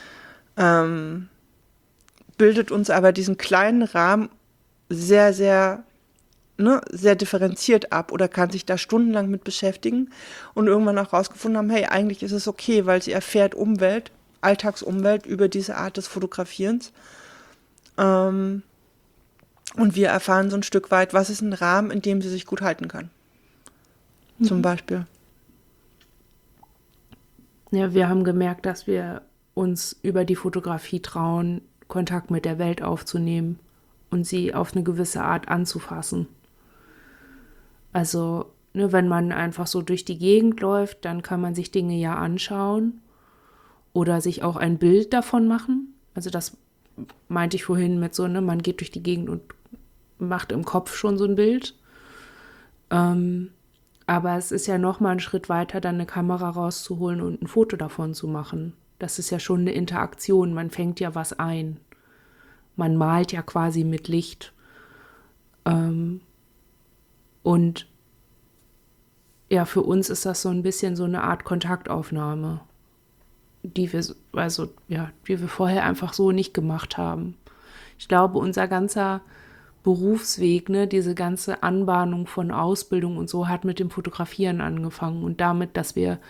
Bildet uns aber diesen kleinen Rahmen sehr, sehr, sehr differenziert ab oder kann sich da stundenlang mit beschäftigen und irgendwann auch rausgefunden haben, hey, eigentlich ist es okay, weil sie erfährt Alltagsumwelt über diese Art des Fotografierens. Und wir erfahren so ein Stück weit, was ist ein Rahmen, in dem sie sich gut halten kann. Zum Beispiel.
Ja, wir haben gemerkt, dass wir uns über die Fotografie trauen, Kontakt mit der Welt aufzunehmen und sie auf eine gewisse Art anzufassen. Also, wenn man einfach so durch die Gegend läuft, dann kann man sich Dinge ja anschauen oder sich auch ein Bild davon machen. Also das meinte ich vorhin mit so, man geht durch die Gegend und macht im Kopf schon so ein Bild. Aber es ist ja noch mal ein Schritt weiter, dann eine Kamera rauszuholen und ein Foto davon zu machen. Das ist ja schon eine Interaktion, man fängt ja was ein. Man malt ja quasi mit Licht. Und ja, für uns ist das so ein bisschen so eine Art Kontaktaufnahme, die wir vorher einfach so nicht gemacht haben. Ich glaube, unser ganzer Berufsweg, diese ganze Anbahnung von Ausbildung und so hat mit dem Fotografieren angefangen und damit, dass wir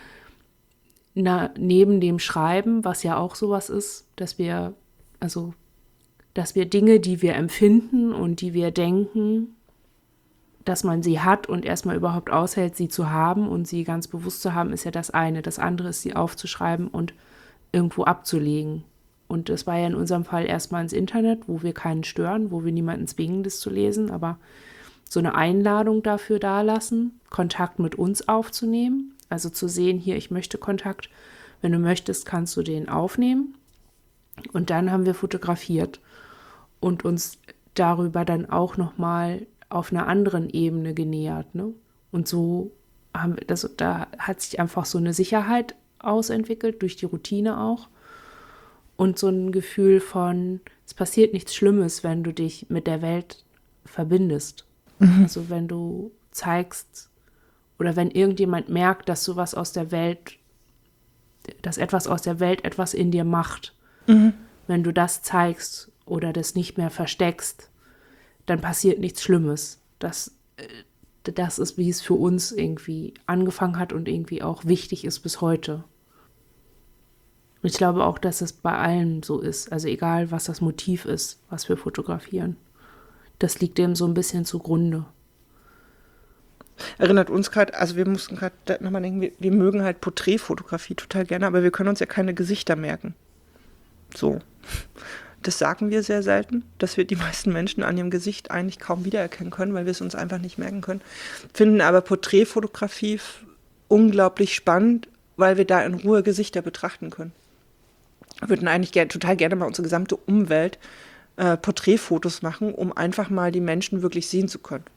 neben dem Schreiben, was ja auch sowas ist, dass wir also dass wir Dinge, die wir empfinden und die wir denken, dass man sie hat und erstmal überhaupt aushält, sie zu haben und sie ganz bewusst zu haben, ist ja das eine. Das andere ist, sie aufzuschreiben und irgendwo abzulegen. Und das war ja in unserem Fall erstmal ins Internet, wo wir keinen stören, wo wir niemanden zwingen, das zu lesen, aber so eine Einladung dafür dalassen, Kontakt mit uns aufzunehmen, also zu sehen, hier, ich möchte Kontakt, wenn du möchtest, kannst du den aufnehmen. Und dann haben wir fotografiert und uns darüber dann auch nochmal auf einer anderen Ebene genähert, ne? Und so haben wir das, da hat sich einfach so eine Sicherheit ausentwickelt, durch die Routine auch. Und so ein Gefühl von, es passiert nichts Schlimmes, wenn du dich mit der Welt verbindest. Also wenn du zeigst oder wenn irgendjemand merkt, dass du was aus der Welt, dass etwas aus der Welt etwas in dir macht. Wenn du das zeigst oder das nicht mehr versteckst, dann passiert nichts Schlimmes. Das ist, wie es für uns irgendwie angefangen hat und irgendwie auch wichtig ist bis heute. Und ich glaube auch, dass es bei allen so ist. Also egal, was das Motiv ist, was wir fotografieren. Das liegt dem so ein bisschen zugrunde.
Erinnert uns gerade, also wir mussten gerade nochmal denken, wir mögen halt Porträtfotografie total gerne, aber wir können uns ja keine Gesichter merken. So. Das sagen wir sehr selten, dass wir die meisten Menschen an ihrem Gesicht eigentlich kaum wiedererkennen können, weil wir es uns einfach nicht merken können. Finden aber Porträtfotografie unglaublich spannend, weil wir da in Ruhe Gesichter betrachten können. Wir würden eigentlich total gerne mal unsere gesamte Umwelt Porträtfotos machen, um einfach mal die Menschen wirklich sehen zu können.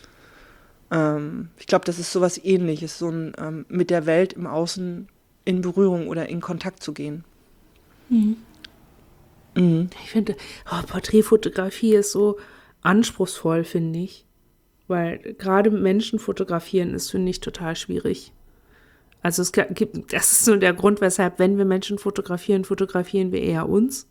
Ich glaube, das ist sowas Ähnliches, so ein mit der Welt im Außen in Berührung oder in Kontakt zu gehen.
Ich finde, Porträtfotografie ist so anspruchsvoll, finde ich. Weil gerade Menschen fotografieren ist, finde ich, total schwierig. Also das ist so der Grund, weshalb, wenn wir Menschen fotografieren, fotografieren wir eher uns.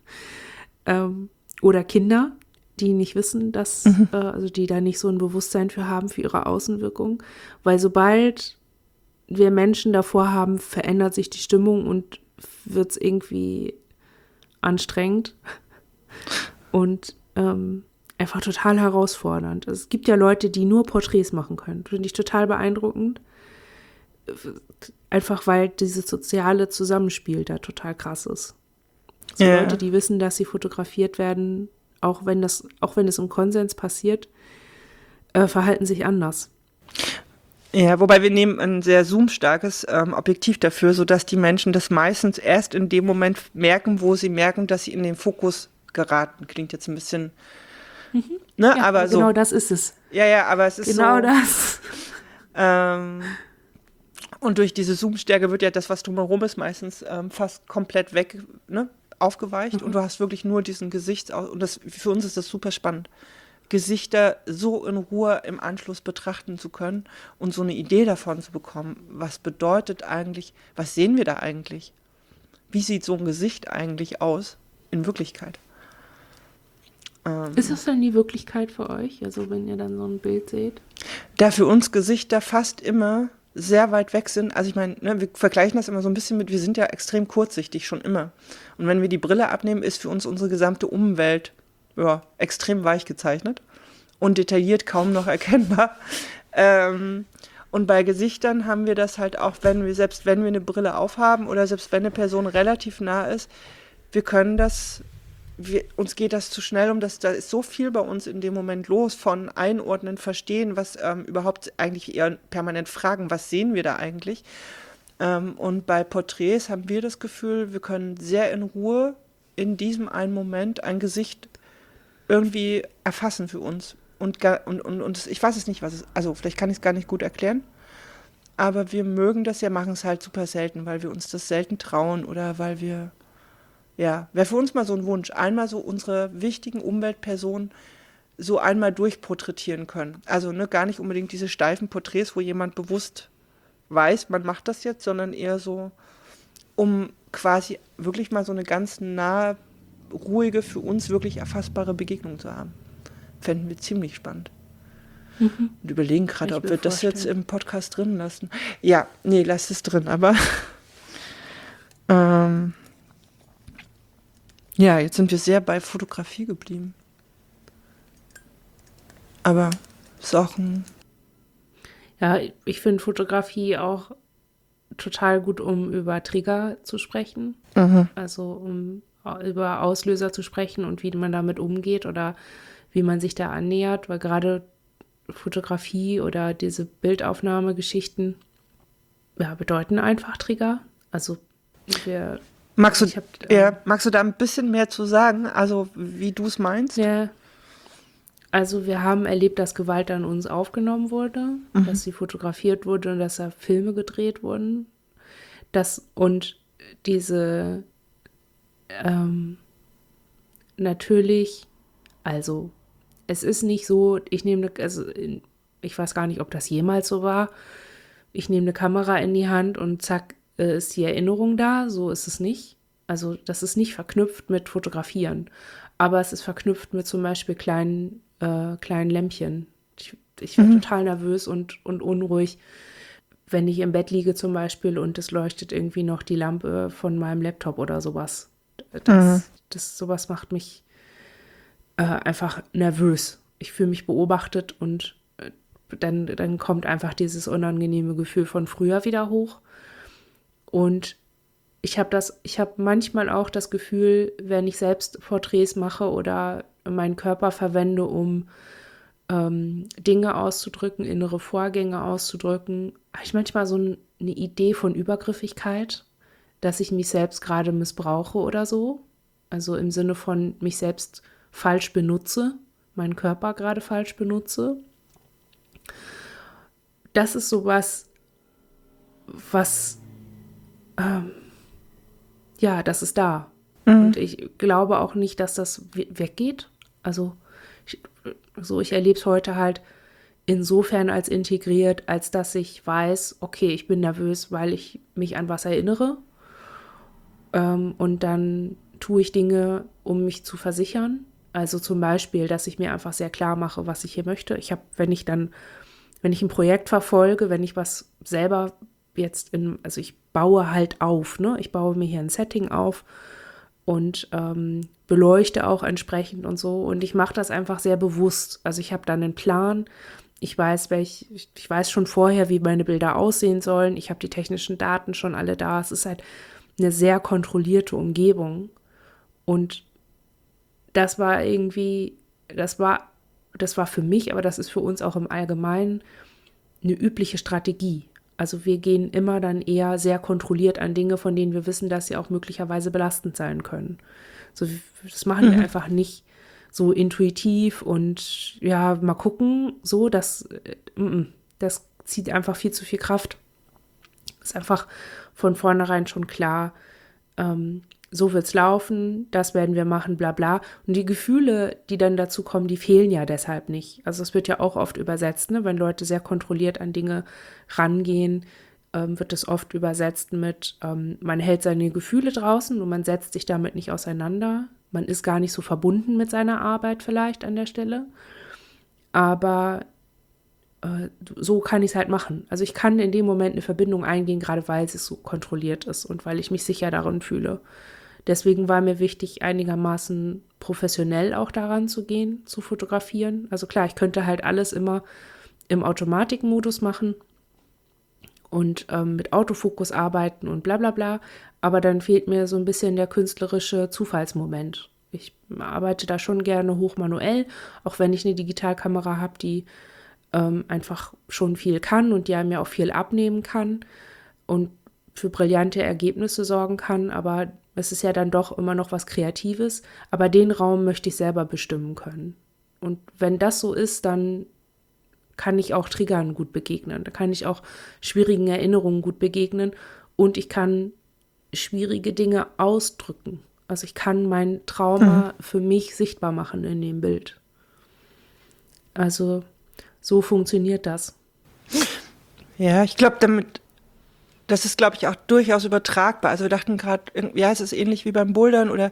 Oder Kinder, die nicht wissen, dass, also die da nicht so ein Bewusstsein für haben, für ihre Außenwirkung. Weil sobald wir Menschen davor haben, verändert sich die Stimmung und wird es irgendwie anstrengend und einfach total herausfordernd. Also es gibt ja Leute, die nur Porträts machen können. Finde ich total beeindruckend. Einfach weil dieses soziale Zusammenspiel da total krass ist. So Leute, die wissen, dass sie fotografiert werden, auch wenn es im Konsens passiert, verhalten sich anders.
Ja, wobei wir nehmen ein sehr zoomstarkes Objektiv dafür, sodass die Menschen das meistens erst in dem Moment merken, wo sie merken, dass sie in den Fokus geraten. Klingt jetzt ein bisschen, ne,
Ja,
aber so.
Genau das ist es.
Ja, aber es ist
genau
so.
Genau das.
Und durch diese Zoom-Stärke wird ja das, was drumherum ist, meistens fast komplett weg, ne, aufgeweicht. Und du hast wirklich nur diesen und für uns ist das super spannend, Gesichter so in Ruhe im Anschluss betrachten zu können und so eine Idee davon zu bekommen, was bedeutet eigentlich, was sehen wir da eigentlich? Wie sieht so ein Gesicht eigentlich aus in Wirklichkeit?
Ist das denn die Wirklichkeit für euch? Also wenn ihr dann so ein Bild seht?
Da für uns Gesichter fast immer sehr weit weg sind, also ich meine, ne, wir vergleichen das immer so ein bisschen mit, wir sind ja extrem kurzsichtig, schon immer. Und wenn wir die Brille abnehmen, ist für uns unsere gesamte Umwelt extrem weich gezeichnet und detailliert kaum noch erkennbar. Und bei Gesichtern haben wir das halt auch, selbst wenn wir eine Brille aufhaben oder selbst wenn eine Person relativ nah ist, wir können uns geht das zu schnell da ist so viel bei uns in dem Moment los von Einordnen, Verstehen, was überhaupt eigentlich eher permanent fragen, was sehen wir da eigentlich? Und bei Porträts haben wir das Gefühl, wir können sehr in Ruhe in diesem einen Moment ein Gesicht irgendwie erfassen für uns. Und ich weiß es nicht, also vielleicht kann ich es gar nicht gut erklären, aber wir mögen das ja, machen es halt super selten, weil wir uns das selten trauen oder weil wir, ja, wäre für uns mal so ein Wunsch, einmal so unsere wichtigen Umweltpersonen so einmal durchporträtieren können. Also ne, gar nicht unbedingt diese steifen Porträts, wo jemand bewusst weiß, man macht das jetzt, sondern eher so, um quasi wirklich mal so eine ganz nahe, ruhige, für uns wirklich erfassbare Begegnung zu haben. Fänden wir ziemlich spannend. Und überlegen gerade, ob wir das jetzt im Podcast drin lassen. Ja, nee, lasst es drin, aber Ja, jetzt sind wir sehr bei Fotografie geblieben. Aber ist auch ein.
Ja, ich finde Fotografie auch total gut, um über Trigger zu sprechen. Also um über Auslöser zu sprechen und wie man damit umgeht oder wie man sich da annähert, weil gerade Fotografie oder diese Bildaufnahmegeschichten ja, bedeuten einfach Trigger. Also wir,
Magst du,
ich habe
magst du da ein bisschen mehr zu sagen? Also, wie du es meinst?
ja, also wir haben erlebt, dass Gewalt an uns aufgenommen wurde, dass sie fotografiert wurde und dass da Filme gedreht wurden. Und diese natürlich, also es ist nicht so, ich weiß gar nicht, ob das jemals so war. Ich nehme eine Kamera in die Hand und zack, ist die Erinnerung da. So ist es nicht. Also das ist nicht verknüpft mit Fotografieren. Aber es ist verknüpft mit zum Beispiel kleinen Lämpchen. Ich werde total nervös und unruhig, wenn ich im Bett liege zum Beispiel und es leuchtet irgendwie noch die Lampe von meinem Laptop oder sowas. Sowas macht mich einfach nervös. Ich fühle mich beobachtet und dann kommt einfach dieses unangenehme Gefühl von früher wieder hoch. Und ich habe manchmal auch das Gefühl, wenn ich selbst Porträts mache oder meinen Körper verwende, um Dinge auszudrücken, innere Vorgänge auszudrücken, habe ich manchmal so eine Idee von Übergriffigkeit, dass ich mich selbst gerade missbrauche oder so. Also im Sinne von mich selbst falsch benutze, meinen Körper gerade falsch benutze. Das ist sowas, was, ja, das ist da. Und ich glaube auch nicht, dass das weggeht. Also ich erlebe es heute halt insofern als integriert, als dass ich weiß, okay, ich bin nervös, weil ich mich an was erinnere. Und dann tue ich Dinge, um mich zu versichern. Also zum Beispiel, dass ich mir einfach sehr klar mache, was ich hier möchte. Wenn ich ein Projekt verfolge, wenn ich was selber also ich baue halt auf, ne? Ich baue mir hier ein Setting auf und beleuchte auch entsprechend und so. Und ich mache das einfach sehr bewusst. Also ich habe dann einen Plan. Ich weiß schon vorher, wie meine Bilder aussehen sollen. Ich habe die technischen Daten schon alle da. Es ist halt eine sehr kontrollierte Umgebung. Und das war irgendwie, das war für mich, aber das ist für uns auch im Allgemeinen eine übliche Strategie. Also wir gehen immer dann eher sehr kontrolliert an Dinge, von denen wir wissen, dass sie auch möglicherweise belastend sein können. So, das machen wir einfach nicht so intuitiv und ja, mal gucken, so, das zieht einfach viel zu viel Kraft. Ist einfach von vornherein schon klar, so wird's laufen, das werden wir machen, bla bla. Und die Gefühle, die dann dazu kommen, die fehlen ja deshalb nicht. Also es wird ja auch oft übersetzt, ne? Wenn Leute sehr kontrolliert an Dinge rangehen, wird es oft übersetzt mit, man hält seine Gefühle draußen und man setzt sich damit nicht auseinander. Man ist gar nicht so verbunden mit seiner Arbeit vielleicht an der Stelle. Aber so kann ich es halt machen. Also ich kann in dem Moment eine Verbindung eingehen, gerade weil es so kontrolliert ist und weil ich mich sicher darin fühle. Deswegen war mir wichtig, einigermaßen professionell auch daran zu gehen, zu fotografieren. Also klar, ich könnte halt alles immer im Automatikmodus machen und mit Autofokus arbeiten und bla bla bla. Aber dann fehlt mir so ein bisschen der künstlerische Zufallsmoment. Ich arbeite da schon gerne hochmanuell, auch wenn ich eine Digitalkamera habe, die einfach schon viel kann und die einem ja auch viel abnehmen kann und für brillante Ergebnisse sorgen kann, aber es ist ja dann doch immer noch was Kreatives, aber den Raum möchte ich selber bestimmen können. Und wenn das so ist, dann kann ich auch Triggern gut begegnen, da kann ich auch schwierigen Erinnerungen gut begegnen und ich kann schwierige Dinge ausdrücken. Also ich kann mein Trauma für mich sichtbar machen in dem Bild. Also so funktioniert das.
Ja, ich glaube, das ist, glaube ich, auch durchaus übertragbar. Also wir dachten gerade, ja, es ist ähnlich wie beim Bouldern oder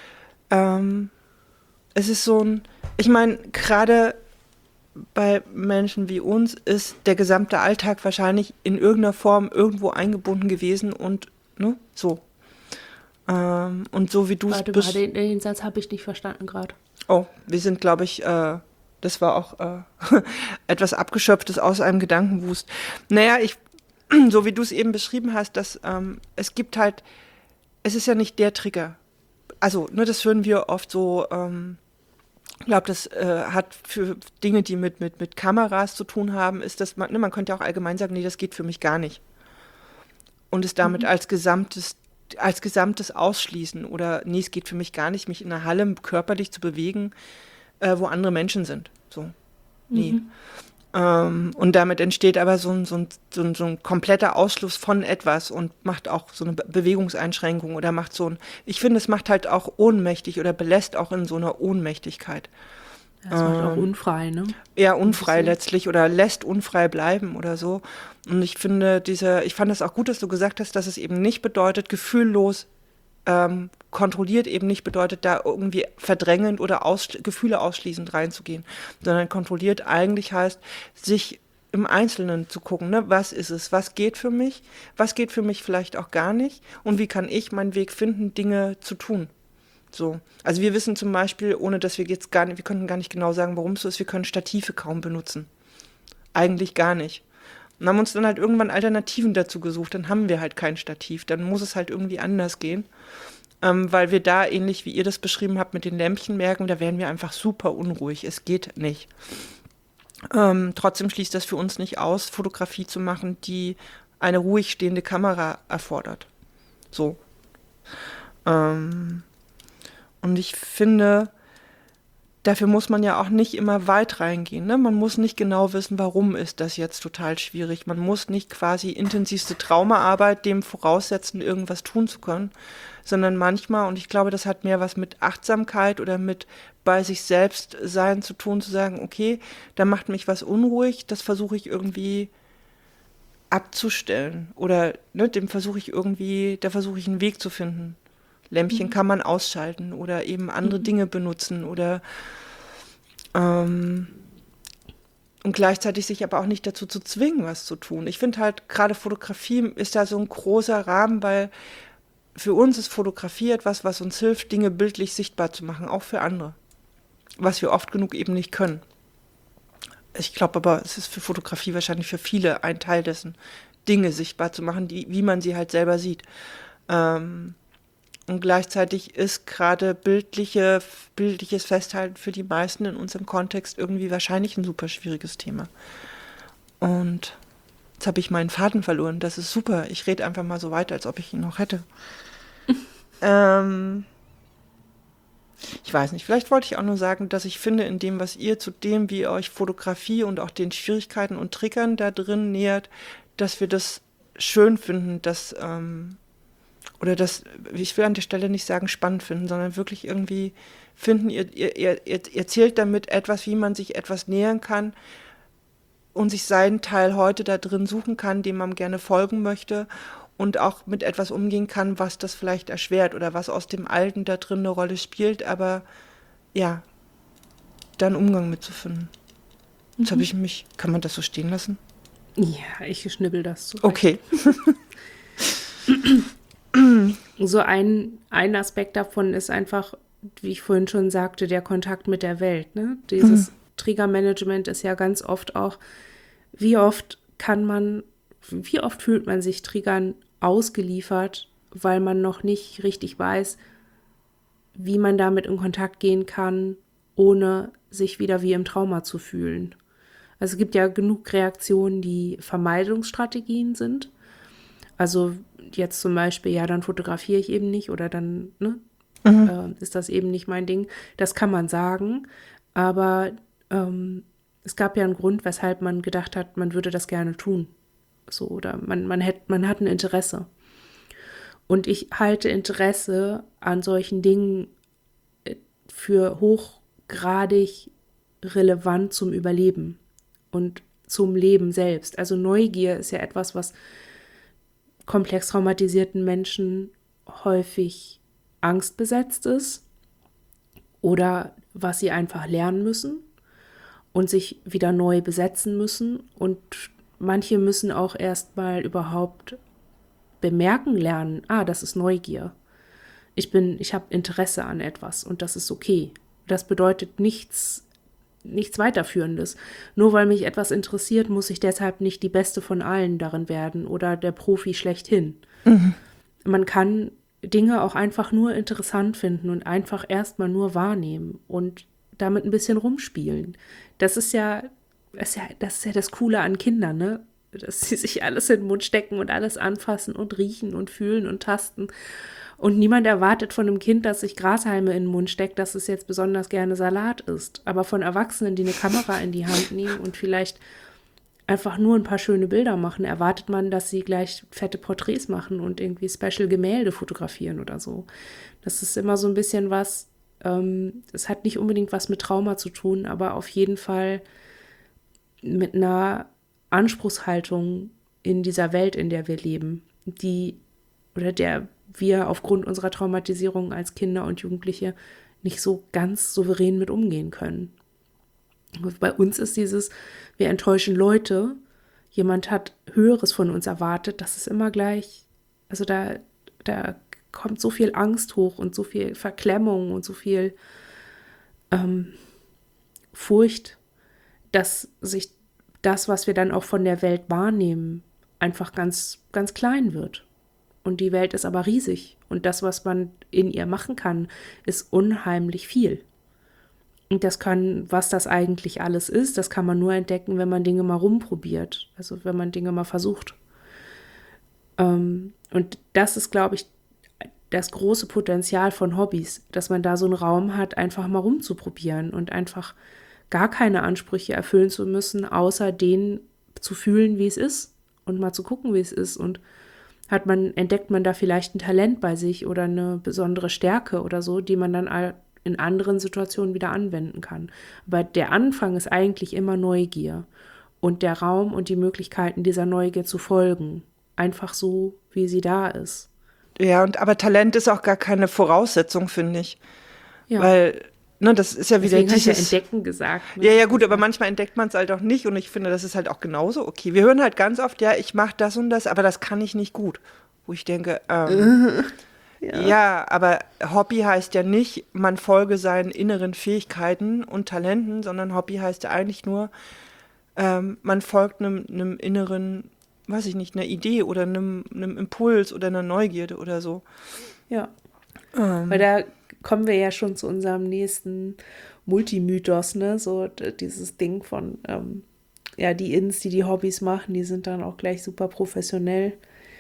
es ist ich meine, gerade bei Menschen wie uns ist der gesamte Alltag wahrscheinlich in irgendeiner Form irgendwo eingebunden gewesen und ne, so. Und so wie du es
Warte mal, den Satz habe ich nicht verstanden gerade.
Oh, wir sind, glaube ich, das war auch etwas Abgeschöpftes aus einem Gedankenwust. Naja, so wie du es eben beschrieben hast, dass es gibt halt, es ist ja nicht der Trigger. Also, ne, das hören wir oft so, ich glaube, das hat für Dinge, die mit Kameras zu tun haben, ist das, man könnte ja auch allgemein sagen, nee, das geht für mich gar nicht. Und es damit als Gesamtes ausschließen oder nee, es geht für mich gar nicht, mich in einer Halle körperlich zu bewegen, wo andere Menschen sind. So, nee. Und damit entsteht aber so ein kompletter Ausschluss von etwas und macht auch so eine Bewegungseinschränkung oder macht ich finde, es macht halt auch ohnmächtig oder belässt auch in so einer Ohnmächtigkeit.
Ja, das macht auch unfrei, ne?
Eher unfrei letztlich oder lässt unfrei bleiben oder so. Und ich finde ich fand es auch gut, dass du gesagt hast, dass es eben nicht bedeutet, gefühllos kontrolliert eben nicht bedeutet, da irgendwie verdrängend oder Gefühle ausschließend reinzugehen, sondern kontrolliert eigentlich heißt, sich im Einzelnen zu gucken, ne? Was ist es, was geht für mich vielleicht auch gar nicht und wie kann ich meinen Weg finden, Dinge zu tun. So. Also wir wissen zum Beispiel, ohne dass wir jetzt wir könnten gar nicht genau sagen, warum es so ist, wir können Stative kaum benutzen. Eigentlich gar nicht. Und haben uns dann halt irgendwann Alternativen dazu gesucht, dann haben wir halt kein Stativ, dann muss es halt irgendwie anders gehen, weil wir da, ähnlich wie ihr das beschrieben habt mit den Lämpchen, merken, da werden wir einfach super unruhig, es geht nicht. Trotzdem schließt das für uns nicht aus, Fotografie zu machen, die eine ruhig stehende Kamera erfordert. So. Und ich finde, dafür muss man ja auch nicht immer weit reingehen. Ne? Man muss nicht genau wissen, warum ist das jetzt total schwierig. Man muss nicht quasi intensivste Traumaarbeit dem voraussetzen, irgendwas tun zu können, sondern manchmal, und ich glaube, das hat mehr was mit Achtsamkeit oder mit bei sich selbst sein zu tun, zu sagen, okay, da macht mich was unruhig, das versuche ich irgendwie abzustellen. Oder ne, da versuche ich einen Weg zu finden. Lämpchen kann man ausschalten oder eben andere Dinge benutzen oder und gleichzeitig sich aber auch nicht dazu zu zwingen, was zu tun. Ich finde halt, gerade Fotografie ist da so ein großer Rahmen, weil für uns ist Fotografie etwas, was uns hilft, Dinge bildlich sichtbar zu machen, auch für andere. Was wir oft genug eben nicht können. Ich glaube aber, es ist für Fotografie wahrscheinlich für viele ein Teil dessen, Dinge sichtbar zu machen, wie man sie halt selber sieht. Und gleichzeitig ist gerade bildliches Festhalten für die meisten in unserem Kontext irgendwie wahrscheinlich ein super schwieriges Thema. Und jetzt habe ich meinen Faden verloren. Das ist super. Ich rede einfach mal so weiter, als ob ich ihn noch hätte. Ich weiß nicht, vielleicht wollte ich auch nur sagen, dass ich finde, in dem, was ihr zu dem, wie ihr euch Fotografie und auch den Schwierigkeiten und Triggern da drin nähert, dass wir das schön finden, oder das, ich will an der Stelle nicht sagen spannend finden, sondern wirklich irgendwie finden, ihr erzählt damit etwas, wie man sich etwas nähern kann und sich seinen Teil heute da drin suchen kann, dem man gerne folgen möchte und auch mit etwas umgehen kann, was das vielleicht erschwert oder was aus dem Alten da drin eine Rolle spielt, aber ja, da einen Umgang mitzufinden. Jetzt habe ich kann man das so stehen lassen?
Ja, ich schnibbel das zurecht.
Okay.
So ein Aspekt davon ist einfach, wie ich vorhin schon sagte, der Kontakt mit der Welt. Ne? Dieses Triggermanagement ist ja ganz oft auch, wie oft fühlt man sich Triggern ausgeliefert, weil man noch nicht richtig weiß, wie man damit in Kontakt gehen kann, ohne sich wieder wie im Trauma zu fühlen. Also es gibt ja genug Reaktionen, die Vermeidungsstrategien sind. Also jetzt zum Beispiel, ja, dann fotografiere ich eben nicht oder dann ist das eben nicht mein Ding. Das kann man sagen, aber es gab ja einen Grund, weshalb man gedacht hat, man würde das gerne tun. So, oder man hat ein Interesse. Und ich halte Interesse an solchen Dingen für hochgradig relevant zum Überleben und zum Leben selbst. Also Neugier ist ja etwas, was komplex traumatisierten Menschen häufig angstbesetzt ist oder was sie einfach lernen müssen und sich wieder neu besetzen müssen. Und manche müssen auch erstmal überhaupt bemerken lernen, das ist Neugier. Ich habe Interesse an etwas und das ist okay. Das bedeutet nichts Weiterführendes. Nur weil mich etwas interessiert, muss ich deshalb nicht die Beste von allen darin werden oder der Profi schlechthin. Man kann Dinge auch einfach nur interessant finden und einfach erstmal nur wahrnehmen und damit ein bisschen rumspielen. Das ist ja das Coole an Kindern, ne? Dass sie sich alles in den Mund stecken und alles anfassen und riechen und fühlen und tasten. Und niemand erwartet von einem Kind, das sich Grashalme in den Mund steckt, dass es jetzt besonders gerne Salat isst. Aber von Erwachsenen, die eine Kamera in die Hand nehmen und vielleicht einfach nur ein paar schöne Bilder machen, erwartet man, dass sie gleich fette Porträts machen und irgendwie Special-Gemälde fotografieren oder so. Das ist immer so ein bisschen was, es hat nicht unbedingt was mit Trauma zu tun, aber auf jeden Fall mit einer Anspruchshaltung in dieser Welt, in der wir leben, der wir aufgrund unserer Traumatisierung als Kinder und Jugendliche nicht so ganz souverän mit umgehen können. Bei uns ist wir enttäuschen Leute, jemand hat Höheres von uns erwartet, das ist immer gleich, also da kommt so viel Angst hoch und so viel Verklemmung und so viel Furcht, dass sich das, was wir dann auch von der Welt wahrnehmen, einfach ganz, ganz klein wird. Und die Welt ist aber riesig. Und das, was man in ihr machen kann, ist unheimlich viel. Und was das eigentlich alles ist, das kann man nur entdecken, wenn man Dinge mal rumprobiert. Also wenn man Dinge mal versucht. Und das ist, glaube ich, das große Potenzial von Hobbys, dass man da so einen Raum hat, einfach mal rumzuprobieren und einfach gar keine Ansprüche erfüllen zu müssen, außer den zu fühlen, wie es ist und mal zu gucken, wie es ist. Und entdeckt man da vielleicht ein Talent bei sich oder eine besondere Stärke oder so, die man dann in anderen Situationen wieder anwenden kann. Aber der Anfang ist eigentlich immer Neugier und der Raum und die Möglichkeiten dieser Neugier zu folgen. Einfach so, wie sie da ist.
Ja, aber Talent ist auch gar keine Voraussetzung, finde ich. Ja. Weil, das ist ja wieder
Deswegen dieses... Deswegen ja Entdecken gesagt.
Ne? Ja, gut, aber manchmal entdeckt man es halt auch nicht und ich finde, das ist halt auch genauso okay. Wir hören halt ganz oft, ja, ich mache das und das, aber das kann ich nicht gut. Wo ich denke, ja, aber Hobby heißt ja nicht, man folge seinen inneren Fähigkeiten und Talenten, sondern Hobby heißt ja eigentlich nur, man folgt einem inneren, weiß ich nicht, einer Idee oder einem Impuls oder einer Neugierde oder so.
Ja, weil da kommen wir ja schon zu unserem nächsten Multimythos, ne, so dieses Ding von, die Ins, die Hobbys machen, die sind dann auch gleich super professionell.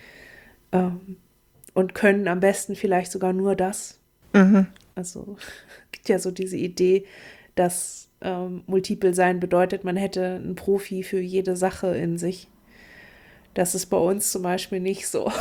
Und können am besten vielleicht sogar nur das. Also es gibt ja so diese Idee, dass Multiple sein bedeutet, man hätte einen Profi für jede Sache in sich. Das ist bei uns zum Beispiel nicht so.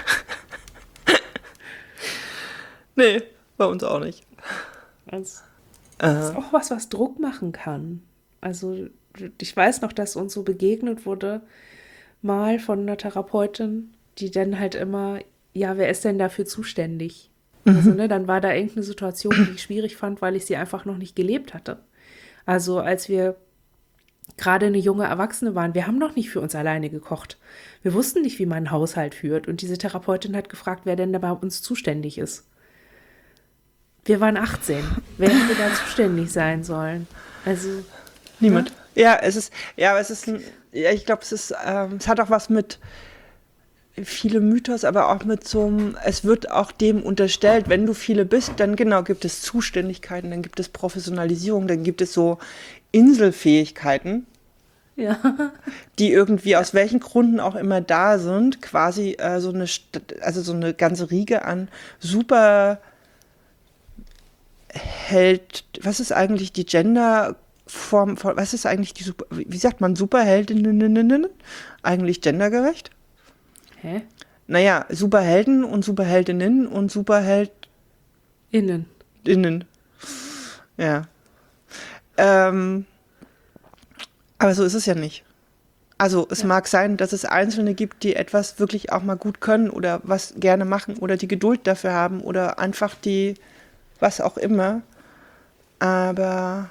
Nee, bei uns auch nicht.
Das ist auch was Druck machen kann. Also ich weiß noch, dass uns so begegnet wurde, mal von einer Therapeutin, die dann halt immer, ja, wer ist denn dafür zuständig? Also, dann war da irgendeine Situation, die ich schwierig fand, weil ich sie einfach noch nicht gelebt hatte. Also, als wir gerade eine junge Erwachsene waren, wir haben noch nicht für uns alleine gekocht. Wir wussten nicht, wie man einen Haushalt führt. Und diese Therapeutin hat gefragt, wer denn da bei uns zuständig ist. Wir waren 18. Wer hätte da zuständig sein sollen? Also
niemand. Ja, ich glaube, es hat auch was mit viele Mythos, aber auch mit es wird auch dem unterstellt, wenn du viele bist, dann genau gibt es Zuständigkeiten, dann gibt es Professionalisierung, dann gibt es so Inselfähigkeiten, die irgendwie aus welchen Gründen auch immer da sind, quasi so eine ganze Riege an super was ist eigentlich die Genderform, was ist eigentlich wie sagt man, Superheldinnen? Eigentlich gendergerecht?
Hä?
Naja, Superhelden und Superheldinnen und
Innen.
Ja. Aber so ist es ja nicht. Also es mag sein, dass es Einzelne gibt, die etwas wirklich auch mal gut können oder was gerne machen oder die Geduld dafür haben oder einfach die, was auch immer. Aber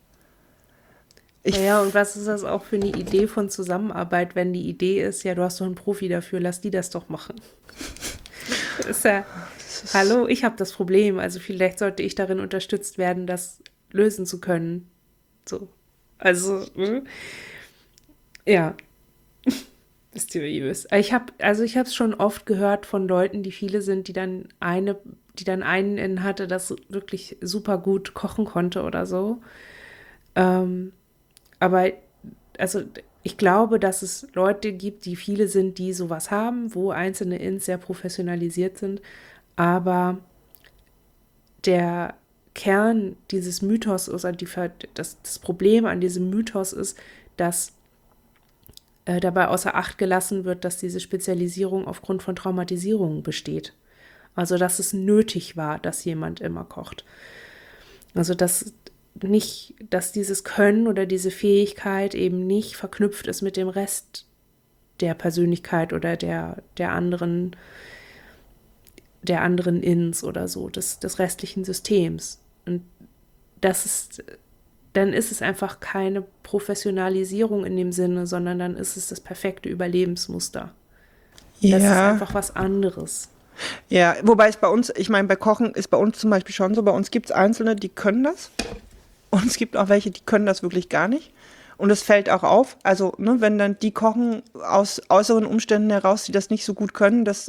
und was ist das auch für eine Idee von Zusammenarbeit, wenn die Idee ist, ja, du hast doch einen Profi dafür, lass die das doch machen. Das ist ja Hallo, ich habe das Problem. Also vielleicht sollte ich darin unterstützt werden, das lösen zu können. So. Also, ja, mysteriös. Ich habe es schon oft gehört von Leuten, die viele sind, die dann einen in hatte, das wirklich super gut kochen konnte oder so. Ähm, aber also ich glaube, dass es Leute gibt, die viele sind, die sowas haben, wo einzelne Ins sehr professionalisiert sind. Aber der Kern dieses Mythos ist, das Problem an diesem Mythos ist, dass dabei außer Acht gelassen wird, dass diese Spezialisierung aufgrund von Traumatisierungen besteht. Also dass es nötig war, dass jemand immer kocht. Also dass dieses Können oder diese Fähigkeit eben nicht verknüpft ist mit dem Rest der Persönlichkeit oder der anderen Ins oder so, des restlichen Systems. Und dann ist es einfach keine Professionalisierung in dem Sinne, sondern dann ist es das perfekte Überlebensmuster. Das ist
Ja,
einfach was anderes.
ja, wobei es bei uns, ich meine, bei Kochen ist bei uns zum Beispiel schon so, bei uns gibt es Einzelne, die können das und es gibt auch welche, die können das wirklich gar nicht. Und es fällt auch auf, also ne, wenn dann die kochen aus äußeren Umständen heraus, die das nicht so gut können, das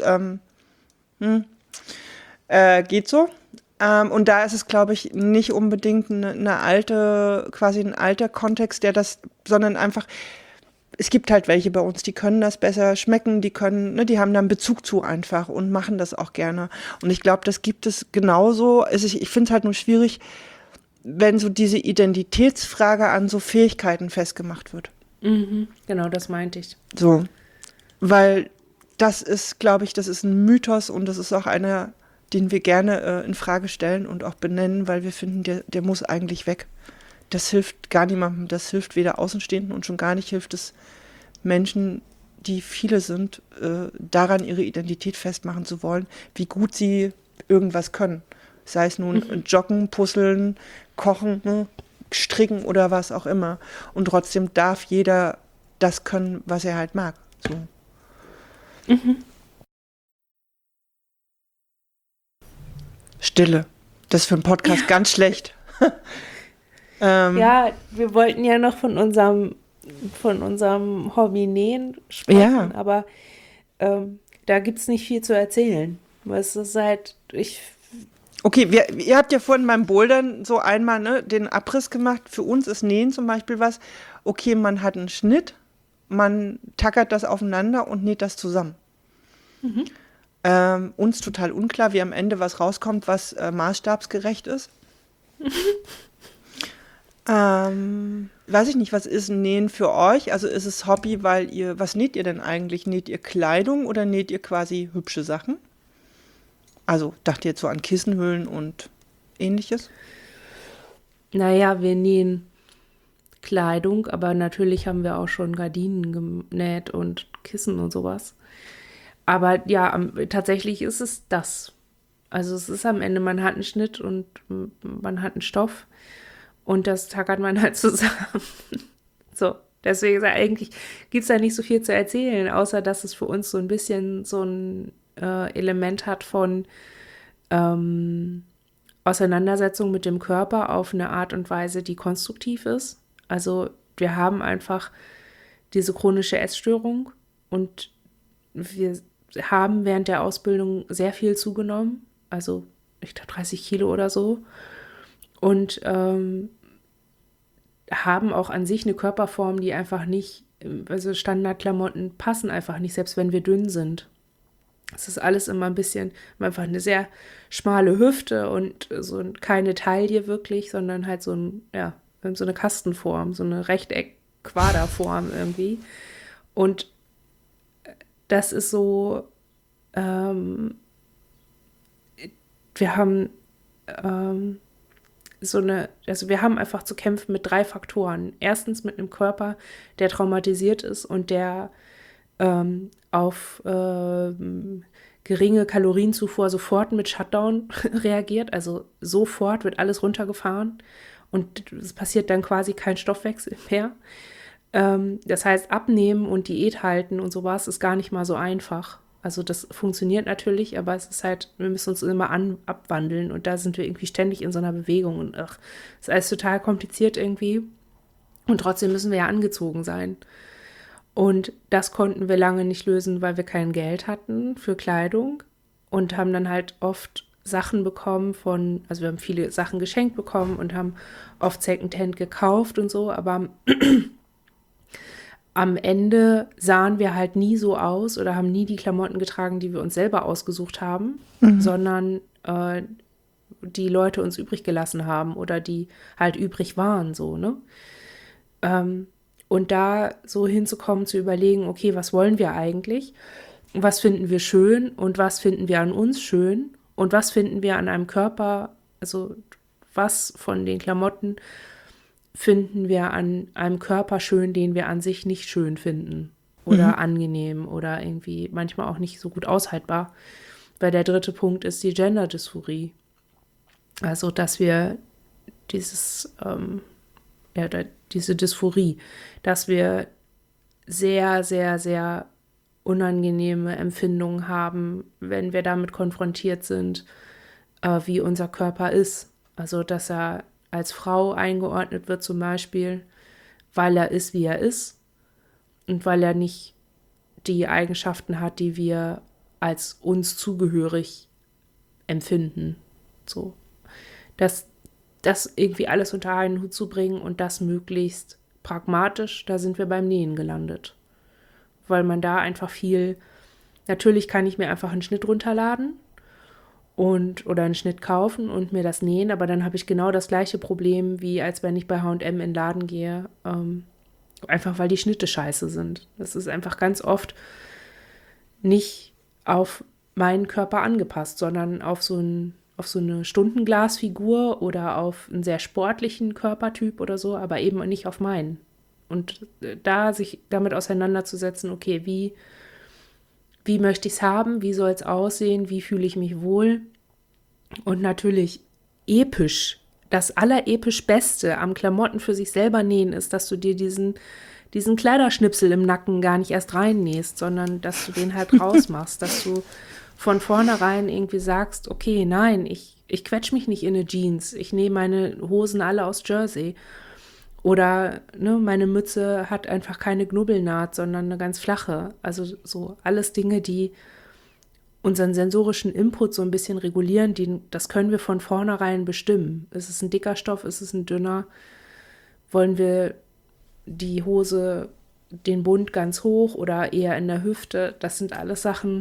geht so. Und da ist es, glaube ich, nicht unbedingt eine alte, quasi ein alter Kontext, der das, sondern einfach, es gibt halt welche bei uns, die können das besser schmecken, die können, ne, die haben da einen Bezug zu einfach und machen das auch gerne. Und ich glaube, das gibt es genauso. Also ich finde es halt nur schwierig, wenn so diese Identitätsfrage an so Fähigkeiten festgemacht wird.
Mhm, genau, das meinte ich.
So, weil das ist, glaube ich, das ist ein Mythos und das ist auch einer, den wir gerne in Frage stellen und auch benennen, weil wir finden, der muss eigentlich weg. Das hilft gar niemandem, das hilft weder Außenstehenden und schon gar nicht hilft es Menschen, die viele sind, daran ihre Identität festmachen zu wollen, wie gut sie irgendwas können. Sei es nun Joggen, Puzzeln, Kochen, ne, Stricken oder was auch immer. Und trotzdem darf jeder das können, was er halt mag. So. Stille. Das ist für einen Podcast ganz schlecht. ähm,
Ja, wir wollten ja noch von unserem Hobby Nähen sprechen,
ja,
aber da gibt es nicht viel zu erzählen. Weil es ist halt,
okay, ihr habt ja vorhin beim Bouldern so einmal ne, den Abriss gemacht. Für uns ist Nähen zum Beispiel was, okay, man hat einen Schnitt, man tackert das aufeinander und näht das zusammen. Uns total unklar, wie am Ende was rauskommt, was maßstabsgerecht ist. Weiß ich nicht, was ist Nähen für euch? Also ist es Hobby, weil was näht ihr denn eigentlich? Näht ihr Kleidung oder näht ihr quasi hübsche Sachen? Also dacht ihr jetzt so an Kissenhüllen und ähnliches?
naja, wir nähen Kleidung, aber natürlich haben wir auch schon Gardinen genäht und Kissen und sowas. Aber ja, tatsächlich ist es das. Also es ist am Ende, man hat einen Schnitt und man hat einen Stoff und das tackert man halt zusammen. So, deswegen eigentlich gibt es da nicht so viel zu erzählen, außer dass es für uns so ein bisschen so ein Element hat von Auseinandersetzung mit dem Körper auf eine Art und Weise, die konstruktiv ist. Also wir haben einfach diese chronische Essstörung und wir haben während der Ausbildung sehr viel zugenommen, also ich glaube 30 Kilo oder so und haben auch an sich eine Körperform, die einfach nicht, also Standardklamotten passen einfach nicht, selbst wenn wir dünn sind. Es ist alles immer ein bisschen, einfach eine sehr schmale Hüfte und keine Taille wirklich, sondern halt ja, so eine Kastenform, so eine Rechteck-Quaderform irgendwie. Und das ist so, wir haben also wir haben einfach zu kämpfen mit 3 Faktoren. Erstens mit einem Körper, der traumatisiert ist und der auf geringe Kalorienzufuhr sofort mit Shutdown reagiert. Also sofort wird alles runtergefahren und es passiert dann quasi kein Stoffwechsel mehr. Das heißt, abnehmen und Diät halten und sowas ist gar nicht mal so einfach. Also das funktioniert natürlich, aber es ist halt, wir müssen uns immer abwandeln und da sind wir irgendwie ständig in so einer Bewegung und ach, ist alles total kompliziert irgendwie und trotzdem müssen wir ja angezogen sein. Und das konnten wir lange nicht lösen, weil wir kein Geld hatten für Kleidung und haben dann halt oft Sachen bekommen also wir haben viele Sachen geschenkt bekommen und haben oft Secondhand gekauft und so, aber am Ende sahen wir halt nie so aus oder haben nie die Klamotten getragen, die wir uns selber ausgesucht haben, sondern die Leute uns übrig gelassen haben oder die halt übrig waren, so, ne? Und da so hinzukommen, zu überlegen, okay, was wollen wir eigentlich? Was finden wir schön und was finden wir an uns schön? Und was finden wir an einem Körper, also was von den Klamotten finden wir an einem Körper schön, den wir an sich nicht schön finden oder angenehm oder irgendwie manchmal auch nicht so gut aushaltbar. Weil der dritte Punkt ist die Gender-Dysphorie. Also, dass wir diese Dysphorie, dass wir sehr, sehr, sehr unangenehme Empfindungen haben, wenn wir damit konfrontiert sind, wie unser Körper ist. Also, dass er als Frau eingeordnet wird zum Beispiel, weil er ist, wie er ist und weil er nicht die Eigenschaften hat, die wir als uns zugehörig empfinden. So. Das irgendwie alles unter einen Hut zu bringen und das möglichst pragmatisch, da sind wir beim Nähen gelandet. Weil man da einfach natürlich kann ich mir einfach einen Schnitt runterladen oder einen Schnitt kaufen und mir das nähen, aber dann habe ich genau das gleiche Problem, wie als wenn ich bei H&M in den Laden gehe, einfach weil die Schnitte scheiße sind. Das ist einfach ganz oft nicht auf meinen Körper angepasst, sondern auf so eine Stundenglasfigur oder auf einen sehr sportlichen Körpertyp oder so, aber eben nicht auf meinen. Und da sich damit auseinanderzusetzen, okay, wie möchte ich es haben, wie soll es aussehen, wie fühle ich mich wohl und natürlich episch. Das allerepisch Beste am Klamotten für sich selber nähen ist, dass du dir diesen Kleiderschnipsel im Nacken gar nicht erst reinnähst, sondern dass du den halt rausmachst, dass du von vornherein irgendwie sagst, okay, nein, ich quetsch mich nicht in eine Jeans, ich nähe meine Hosen alle aus Jersey. Oder ne, meine Mütze hat einfach keine Knubbelnaht, sondern eine ganz flache. Also so alles Dinge, die unseren sensorischen Input so ein bisschen regulieren, das können wir von vornherein bestimmen. Ist es ein dicker Stoff, ist es ein dünner? Wollen wir die Hose, den Bund ganz hoch oder eher in der Hüfte? Das sind alles Sachen,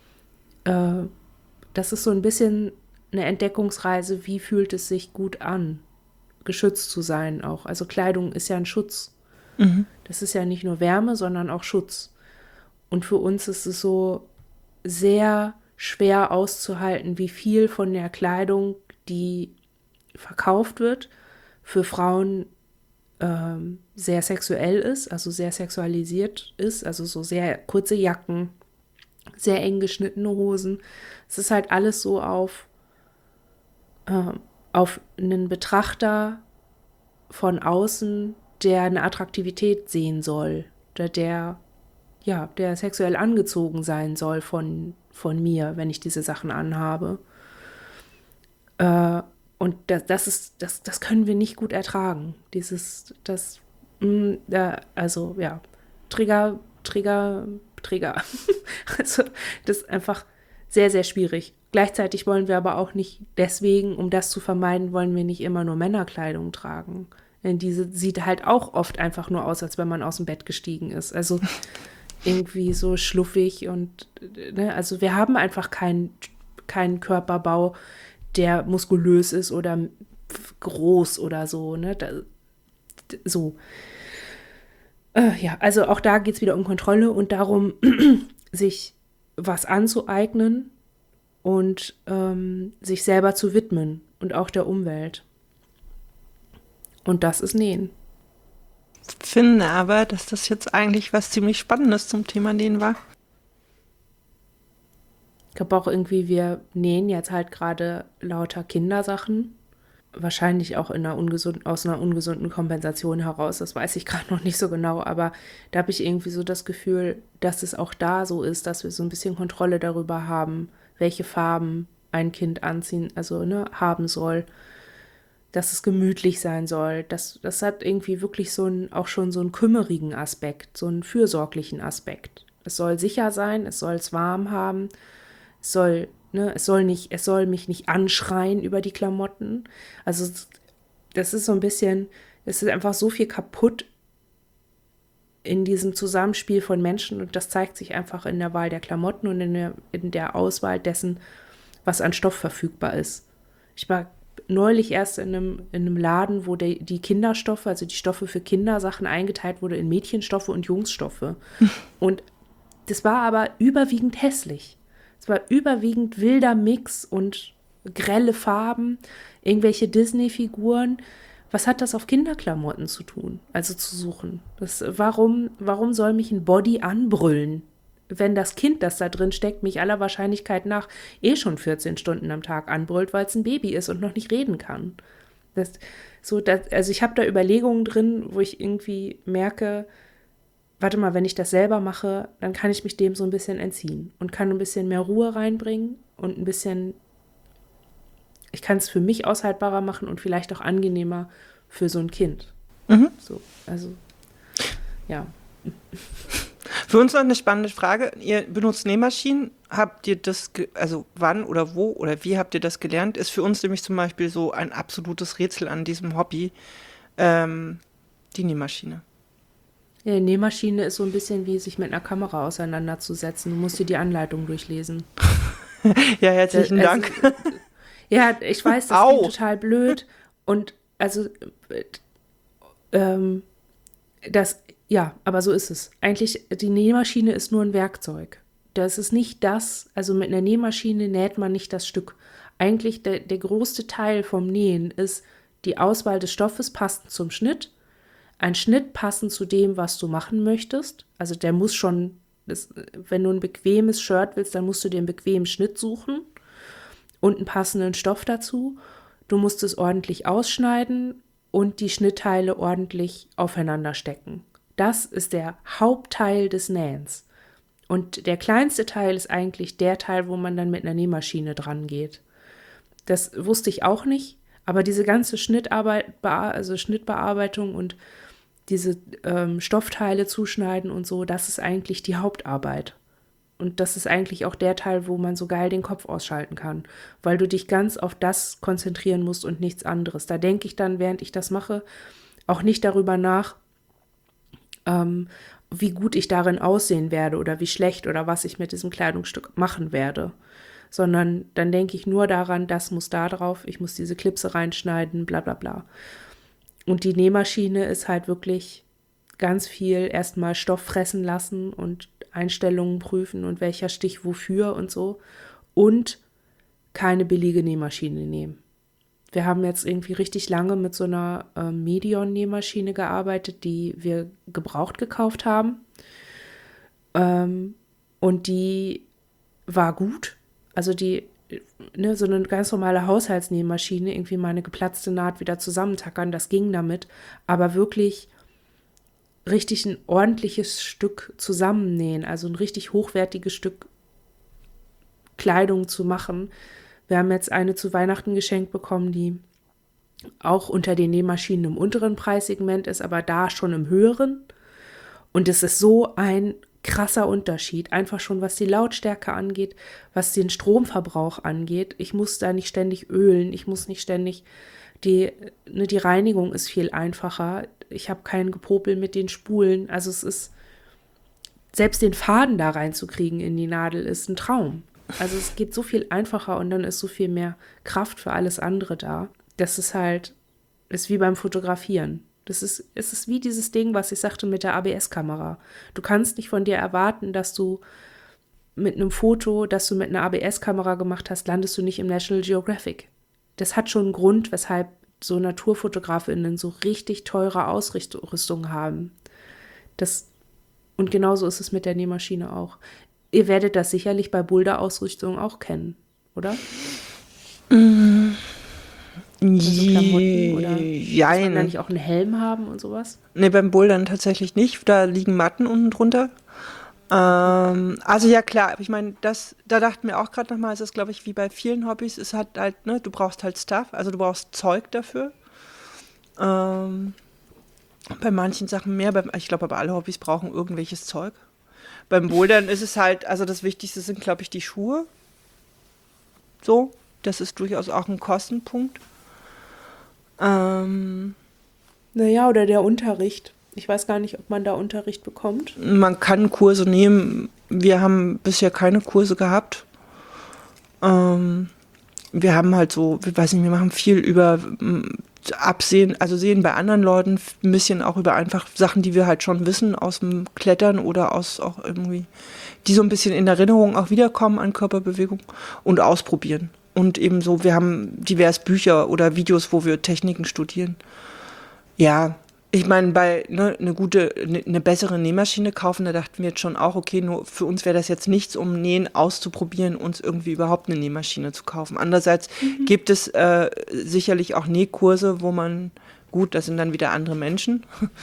das ist so ein bisschen eine Entdeckungsreise, wie fühlt es sich gut an, geschützt zu sein auch. Also Kleidung ist ja ein Schutz. Das ist ja nicht nur Wärme, sondern auch Schutz. Und für uns ist es so sehr schwer auszuhalten, wie viel von der Kleidung, die verkauft wird, für Frauen sehr sexuell ist, also sehr sexualisiert ist, also so sehr kurze Jacken, sehr eng geschnittene Hosen. Es ist halt alles so auf einen Betrachter von außen, der eine Attraktivität sehen soll, der sexuell angezogen sein soll von mir, wenn ich diese Sachen anhabe. Und das können wir nicht gut ertragen. Trigger. Also, das ist einfach sehr, sehr schwierig. Gleichzeitig wollen wir aber auch nicht deswegen, um das zu vermeiden, wollen wir nicht immer nur Männerkleidung tragen. Denn diese sieht halt auch oft einfach nur aus, als wenn man aus dem Bett gestiegen ist. Also irgendwie so schluffig und, ne, also wir haben einfach keinen Körperbau, der muskulös ist oder groß oder so, ne, also auch da geht es wieder um Kontrolle und darum, sich was anzueignen und sich selber zu widmen und auch der Umwelt. Und das ist Nähen.
Ich finde aber, dass das jetzt eigentlich was ziemlich Spannendes zum Thema Nähen war.
Ich glaube auch irgendwie, wir nähen jetzt halt gerade lauter Kindersachen. Wahrscheinlich auch aus einer ungesunden Kompensation heraus. Das weiß ich gerade noch nicht so genau, aber da habe ich irgendwie so das Gefühl, dass es auch da so ist, dass wir so ein bisschen Kontrolle darüber haben, welche Farben ein Kind anziehen, also ne, haben soll, dass es gemütlich sein soll. Das hat irgendwie wirklich auch schon so einen kümmerigen Aspekt, so einen fürsorglichen Aspekt. Es soll sicher sein, es soll es warm haben, es soll mich nicht anschreien über die Klamotten. Also das ist so ein bisschen, es ist einfach so viel kaputt in diesem Zusammenspiel von Menschen und das zeigt sich einfach in der Wahl der Klamotten und in der Auswahl dessen, was an Stoff verfügbar ist. Ich war neulich erst in einem Laden, wo die Kinderstoffe, also die Stoffe für Kindersachen eingeteilt wurde in Mädchenstoffe und Jungsstoffe. Und das war aber überwiegend hässlich. Es war überwiegend wilder Mix und grelle Farben, irgendwelche Disney-Figuren. Was hat das auf Kinderklamotten zu tun? Also zu suchen. Warum soll mich ein Body anbrüllen, wenn das Kind, das da drin steckt, mich aller Wahrscheinlichkeit nach schon 14 Stunden am Tag anbrüllt, weil es ein Baby ist und noch nicht reden kann? Also ich habe da Überlegungen drin, wo ich irgendwie merke, warte mal, wenn ich das selber mache, dann kann ich mich dem so ein bisschen entziehen und kann ein bisschen mehr Ruhe reinbringen und ich kann es für mich aushaltbarer machen und vielleicht auch angenehmer für so ein Kind. So, also, ja.
Für uns noch eine spannende Frage. Ihr benutzt Nähmaschinen. Habt ihr das, also wann oder wo oder wie habt ihr das gelernt? Ist für uns nämlich zum Beispiel so ein absolutes Rätsel an diesem Hobby, die Nähmaschine.
Ja, die Nähmaschine ist so ein bisschen wie sich mit einer Kamera auseinanderzusetzen. Du musst dir die Anleitung durchlesen.
Ja, herzlichen Dank.
Ja, ich weiß, das klingt total blöd. Und also, aber so ist es. Eigentlich, die Nähmaschine ist nur ein Werkzeug. Das ist nicht also mit einer Nähmaschine näht man nicht das Stück. Eigentlich der größte Teil vom Nähen ist die Auswahl des Stoffes passend zum Schnitt, ein Schnitt passend zu dem, was du machen möchtest. Also der muss schon, wenn du ein bequemes Shirt willst, dann musst du dir einen bequemen Schnitt suchen und einen passenden Stoff dazu. Du musst es ordentlich ausschneiden und die Schnittteile ordentlich aufeinander stecken. Das ist der Hauptteil des Nähens. Und der kleinste Teil ist eigentlich der Teil, wo man dann mit einer Nähmaschine dran geht. Das wusste ich auch nicht, aber diese ganze Schnittbearbeitung und diese Stoffteile zuschneiden und so, das ist eigentlich die Hauptarbeit. Und das ist eigentlich auch der Teil, wo man so geil den Kopf ausschalten kann, weil du dich ganz auf das konzentrieren musst und nichts anderes. Da denke ich dann, während ich das mache, auch nicht darüber nach, wie gut ich darin aussehen werde oder wie schlecht oder was ich mit diesem Kleidungsstück machen werde, sondern dann denke ich nur daran, das muss da drauf, ich muss diese Klipse reinschneiden, bla bla bla. Und die Nähmaschine ist halt wirklich ganz viel erstmal Stoff fressen lassen und Einstellungen prüfen und welcher Stich wofür und so. Und keine billige Nähmaschine nehmen. Wir haben jetzt irgendwie richtig lange mit so einer Medion-Nähmaschine gearbeitet, die wir gebraucht gekauft haben. Und die war gut. Also so eine ganz normale Haushaltsnähmaschine, irgendwie mal eine geplatzte Naht wieder zusammentackern, das ging damit. Aber wirklich richtig ein ordentliches Stück zusammennähen, also ein richtig hochwertiges Stück Kleidung zu machen. Wir haben jetzt eine zu Weihnachten geschenkt bekommen, die auch unter den Nähmaschinen im unteren Preissegment ist, aber da schon im höheren. Und es ist so ein krasser Unterschied, einfach schon was die Lautstärke angeht, was den Stromverbrauch angeht. Ich muss da nicht ständig ölen, ich muss nicht ständig, die Reinigung ist viel einfacher. Ich habe kein Gepopel mit den Spulen. Also es ist, selbst den Faden da reinzukriegen in die Nadel ist ein Traum. Also es geht so viel einfacher und dann ist so viel mehr Kraft für alles andere da. Das ist wie beim Fotografieren. Es ist wie dieses Ding, was ich sagte mit der ABS-Kamera. Du kannst nicht von dir erwarten, dass du mit einem Foto, das du mit einer ABS-Kamera gemacht hast, landest du nicht im National Geographic. Das hat schon einen Grund, weshalb so NaturfotografInnen so richtig teure Ausrüstung haben. Und genauso ist es mit der Nähmaschine auch. Ihr werdet das sicherlich bei Boulder-Ausrüstung auch kennen, oder? Also Klamotten oder muss man da
Jein.
nicht auch einen Helm haben und sowas?
Ne, beim Bouldern tatsächlich nicht. Da liegen Matten unten drunter.
Okay.
Also ja klar, aber ich meine, da dachten wir auch gerade nochmal, es ist glaube ich wie bei vielen Hobbys, es hat halt, ne, du brauchst halt Stuff, also du brauchst Zeug dafür. Ähm, Bei manchen Sachen mehr, ich glaube aber alle Hobbys brauchen irgendwelches Zeug. Beim Bouldern ist es halt, also das Wichtigste sind glaube ich die Schuhe, so. Das ist durchaus auch ein Kostenpunkt. Ähm,
Naja, oder der Unterricht. Ich weiß gar nicht, ob man da Unterricht bekommt.
Man kann Kurse nehmen. Wir haben bisher keine Kurse gehabt. Ähm, Wir haben halt so, ich weiß nicht, wir machen viel über Absehen, also sehen bei anderen Leuten ein bisschen auch über einfach Sachen, die wir halt schon wissen aus dem Klettern oder aus auch irgendwie, die so ein bisschen in Erinnerung auch wiederkommen an Körperbewegung und ausprobieren. Und eben so, wir haben divers Bücher oder Videos, wo wir Techniken studieren. Ja, ich meine, bei eine bessere Nähmaschine kaufen, da dachten wir jetzt schon auch, okay, nur für uns wäre das jetzt nichts, um Nähen auszuprobieren, uns irgendwie überhaupt eine Nähmaschine zu kaufen. Andererseits gibt es sicherlich auch Nähkurse, wo man, gut, das sind dann wieder andere Menschen,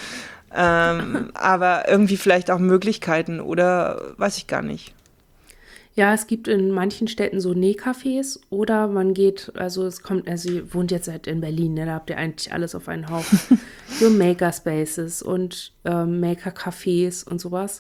aber irgendwie vielleicht auch Möglichkeiten oder weiß ich gar nicht.
Ja, es gibt in manchen Städten so Nähcafés oder man geht, also es kommt, also ihr wohnt jetzt halt in Berlin, ne, da habt ihr eigentlich alles auf einen Haufen. So Makerspaces und Maker-Cafés und sowas.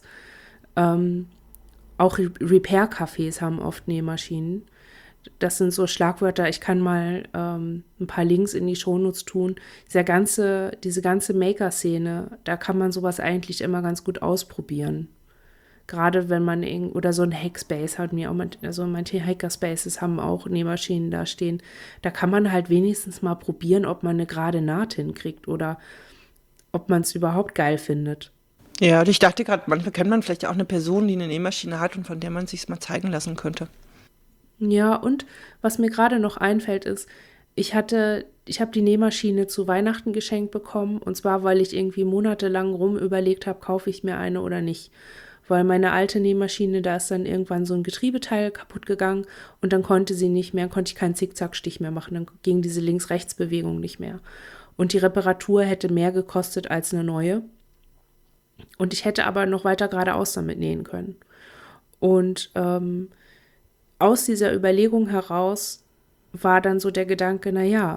Auch Repair-Cafés haben oft Nähmaschinen. Das sind so Schlagwörter. Ich kann mal ein paar Links in die Shownotes tun. Diese ganze Maker-Szene, da kann man sowas eigentlich immer ganz gut ausprobieren. Gerade wenn man oder so ein Hackspace hat mir auch, also manche Hackerspaces haben auch Nähmaschinen da stehen. Da kann man halt wenigstens mal probieren, ob man eine gerade Naht hinkriegt oder ob man es überhaupt geil findet.
Ja, und ich dachte gerade, manchmal kennt man vielleicht auch eine Person, die eine Nähmaschine hat und von der man sich mal zeigen lassen könnte.
Ja, und was mir gerade noch einfällt ist, ich habe die Nähmaschine zu Weihnachten geschenkt bekommen und zwar, weil ich irgendwie monatelang rum überlegt habe, kaufe ich mir eine oder nicht. Weil meine alte Nähmaschine, da ist dann irgendwann so ein Getriebeteil kaputt gegangen und dann konnte sie nicht mehr, konnte ich keinen Zickzackstich mehr machen, dann ging diese Links-Rechts-Bewegung nicht mehr. Und die Reparatur hätte mehr gekostet als eine neue. Und ich hätte aber noch weiter geradeaus damit nähen können. Und aus dieser Überlegung heraus war dann so der Gedanke, naja,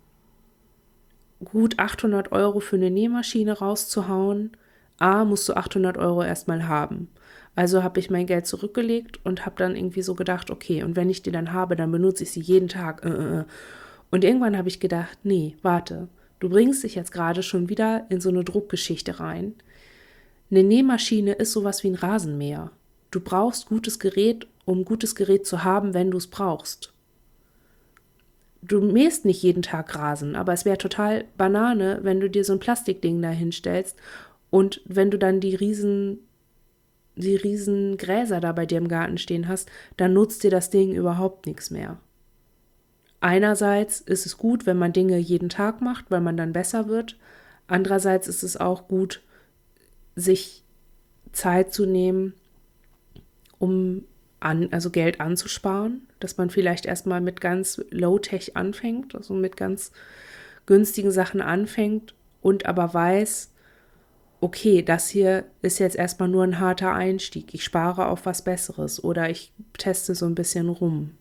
gut 800 € für eine Nähmaschine rauszuhauen, musst du 800 € erstmal haben. Also habe ich mein Geld zurückgelegt und habe dann irgendwie so gedacht, okay, und wenn ich die dann habe, dann benutze ich sie jeden Tag. Und irgendwann habe ich gedacht, nee, warte, du bringst dich jetzt gerade schon wieder in so eine Druckgeschichte rein. Eine Nähmaschine ist sowas wie ein Rasenmäher. Du brauchst gutes Gerät, um gutes Gerät zu haben, wenn du es brauchst. Du mähst nicht jeden Tag Rasen, aber es wäre total Banane, wenn du dir so ein Plastikding da hinstellst und wenn du dann die riesen Gräser da bei dir im Garten stehen hast, dann nutzt dir das Ding überhaupt nichts mehr. Einerseits ist es gut, wenn man Dinge jeden Tag macht, weil man dann besser wird. Andererseits ist es auch gut, sich Zeit zu nehmen, um also Geld anzusparen, dass man vielleicht erstmal mit ganz Low-Tech anfängt, also mit ganz günstigen Sachen anfängt und aber weiß, okay, das hier ist jetzt erstmal nur ein harter Einstieg. Ich spare auf was Besseres oder ich teste so ein bisschen rum.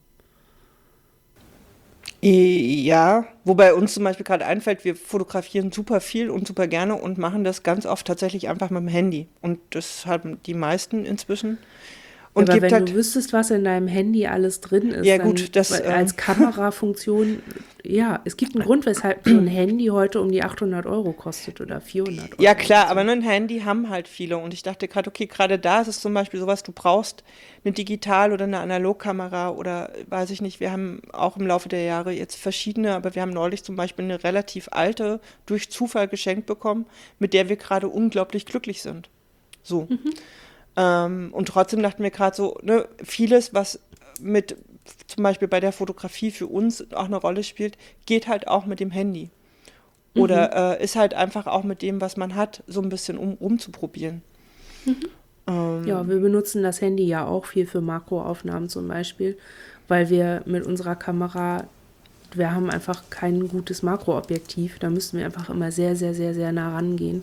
Ja, wobei uns zum Beispiel gerade einfällt, wir fotografieren super viel und super gerne und machen das ganz oft tatsächlich einfach mit dem Handy. Und das haben die meisten inzwischen.
Ja,
Und
aber
gibt
wenn du
halt,
wüsstest, was in deinem Handy alles drin
ja
ist, dann
gut, das,
als Kamerafunktion, ja, es gibt einen Grund, weshalb so ein Handy heute um die 800 € kostet oder 400
ja
Euro oder
klar, aber
so.
nur ein Handy haben halt viele. Und ich dachte gerade, okay, gerade da ist es zum Beispiel sowas, du brauchst eine Digital- oder eine Analogkamera oder weiß ich nicht, wir haben auch im Laufe der Jahre jetzt verschiedene, aber wir haben neulich zum Beispiel eine relativ alte durch Zufall geschenkt bekommen, mit der wir gerade unglaublich glücklich sind. So. Und trotzdem dachten wir gerade so, ne, vieles, was mit zum Beispiel bei der Fotografie für uns auch eine Rolle spielt, geht halt auch mit dem Handy. Oder ist halt einfach auch mit dem, was man hat, so ein bisschen rumzuprobieren.
Ja, wir benutzen das Handy ja auch viel für Makroaufnahmen zum Beispiel, weil wir mit unserer Kamera wir haben einfach kein gutes Makroobjektiv. Da müssten wir einfach immer sehr, sehr, sehr, sehr nah rangehen.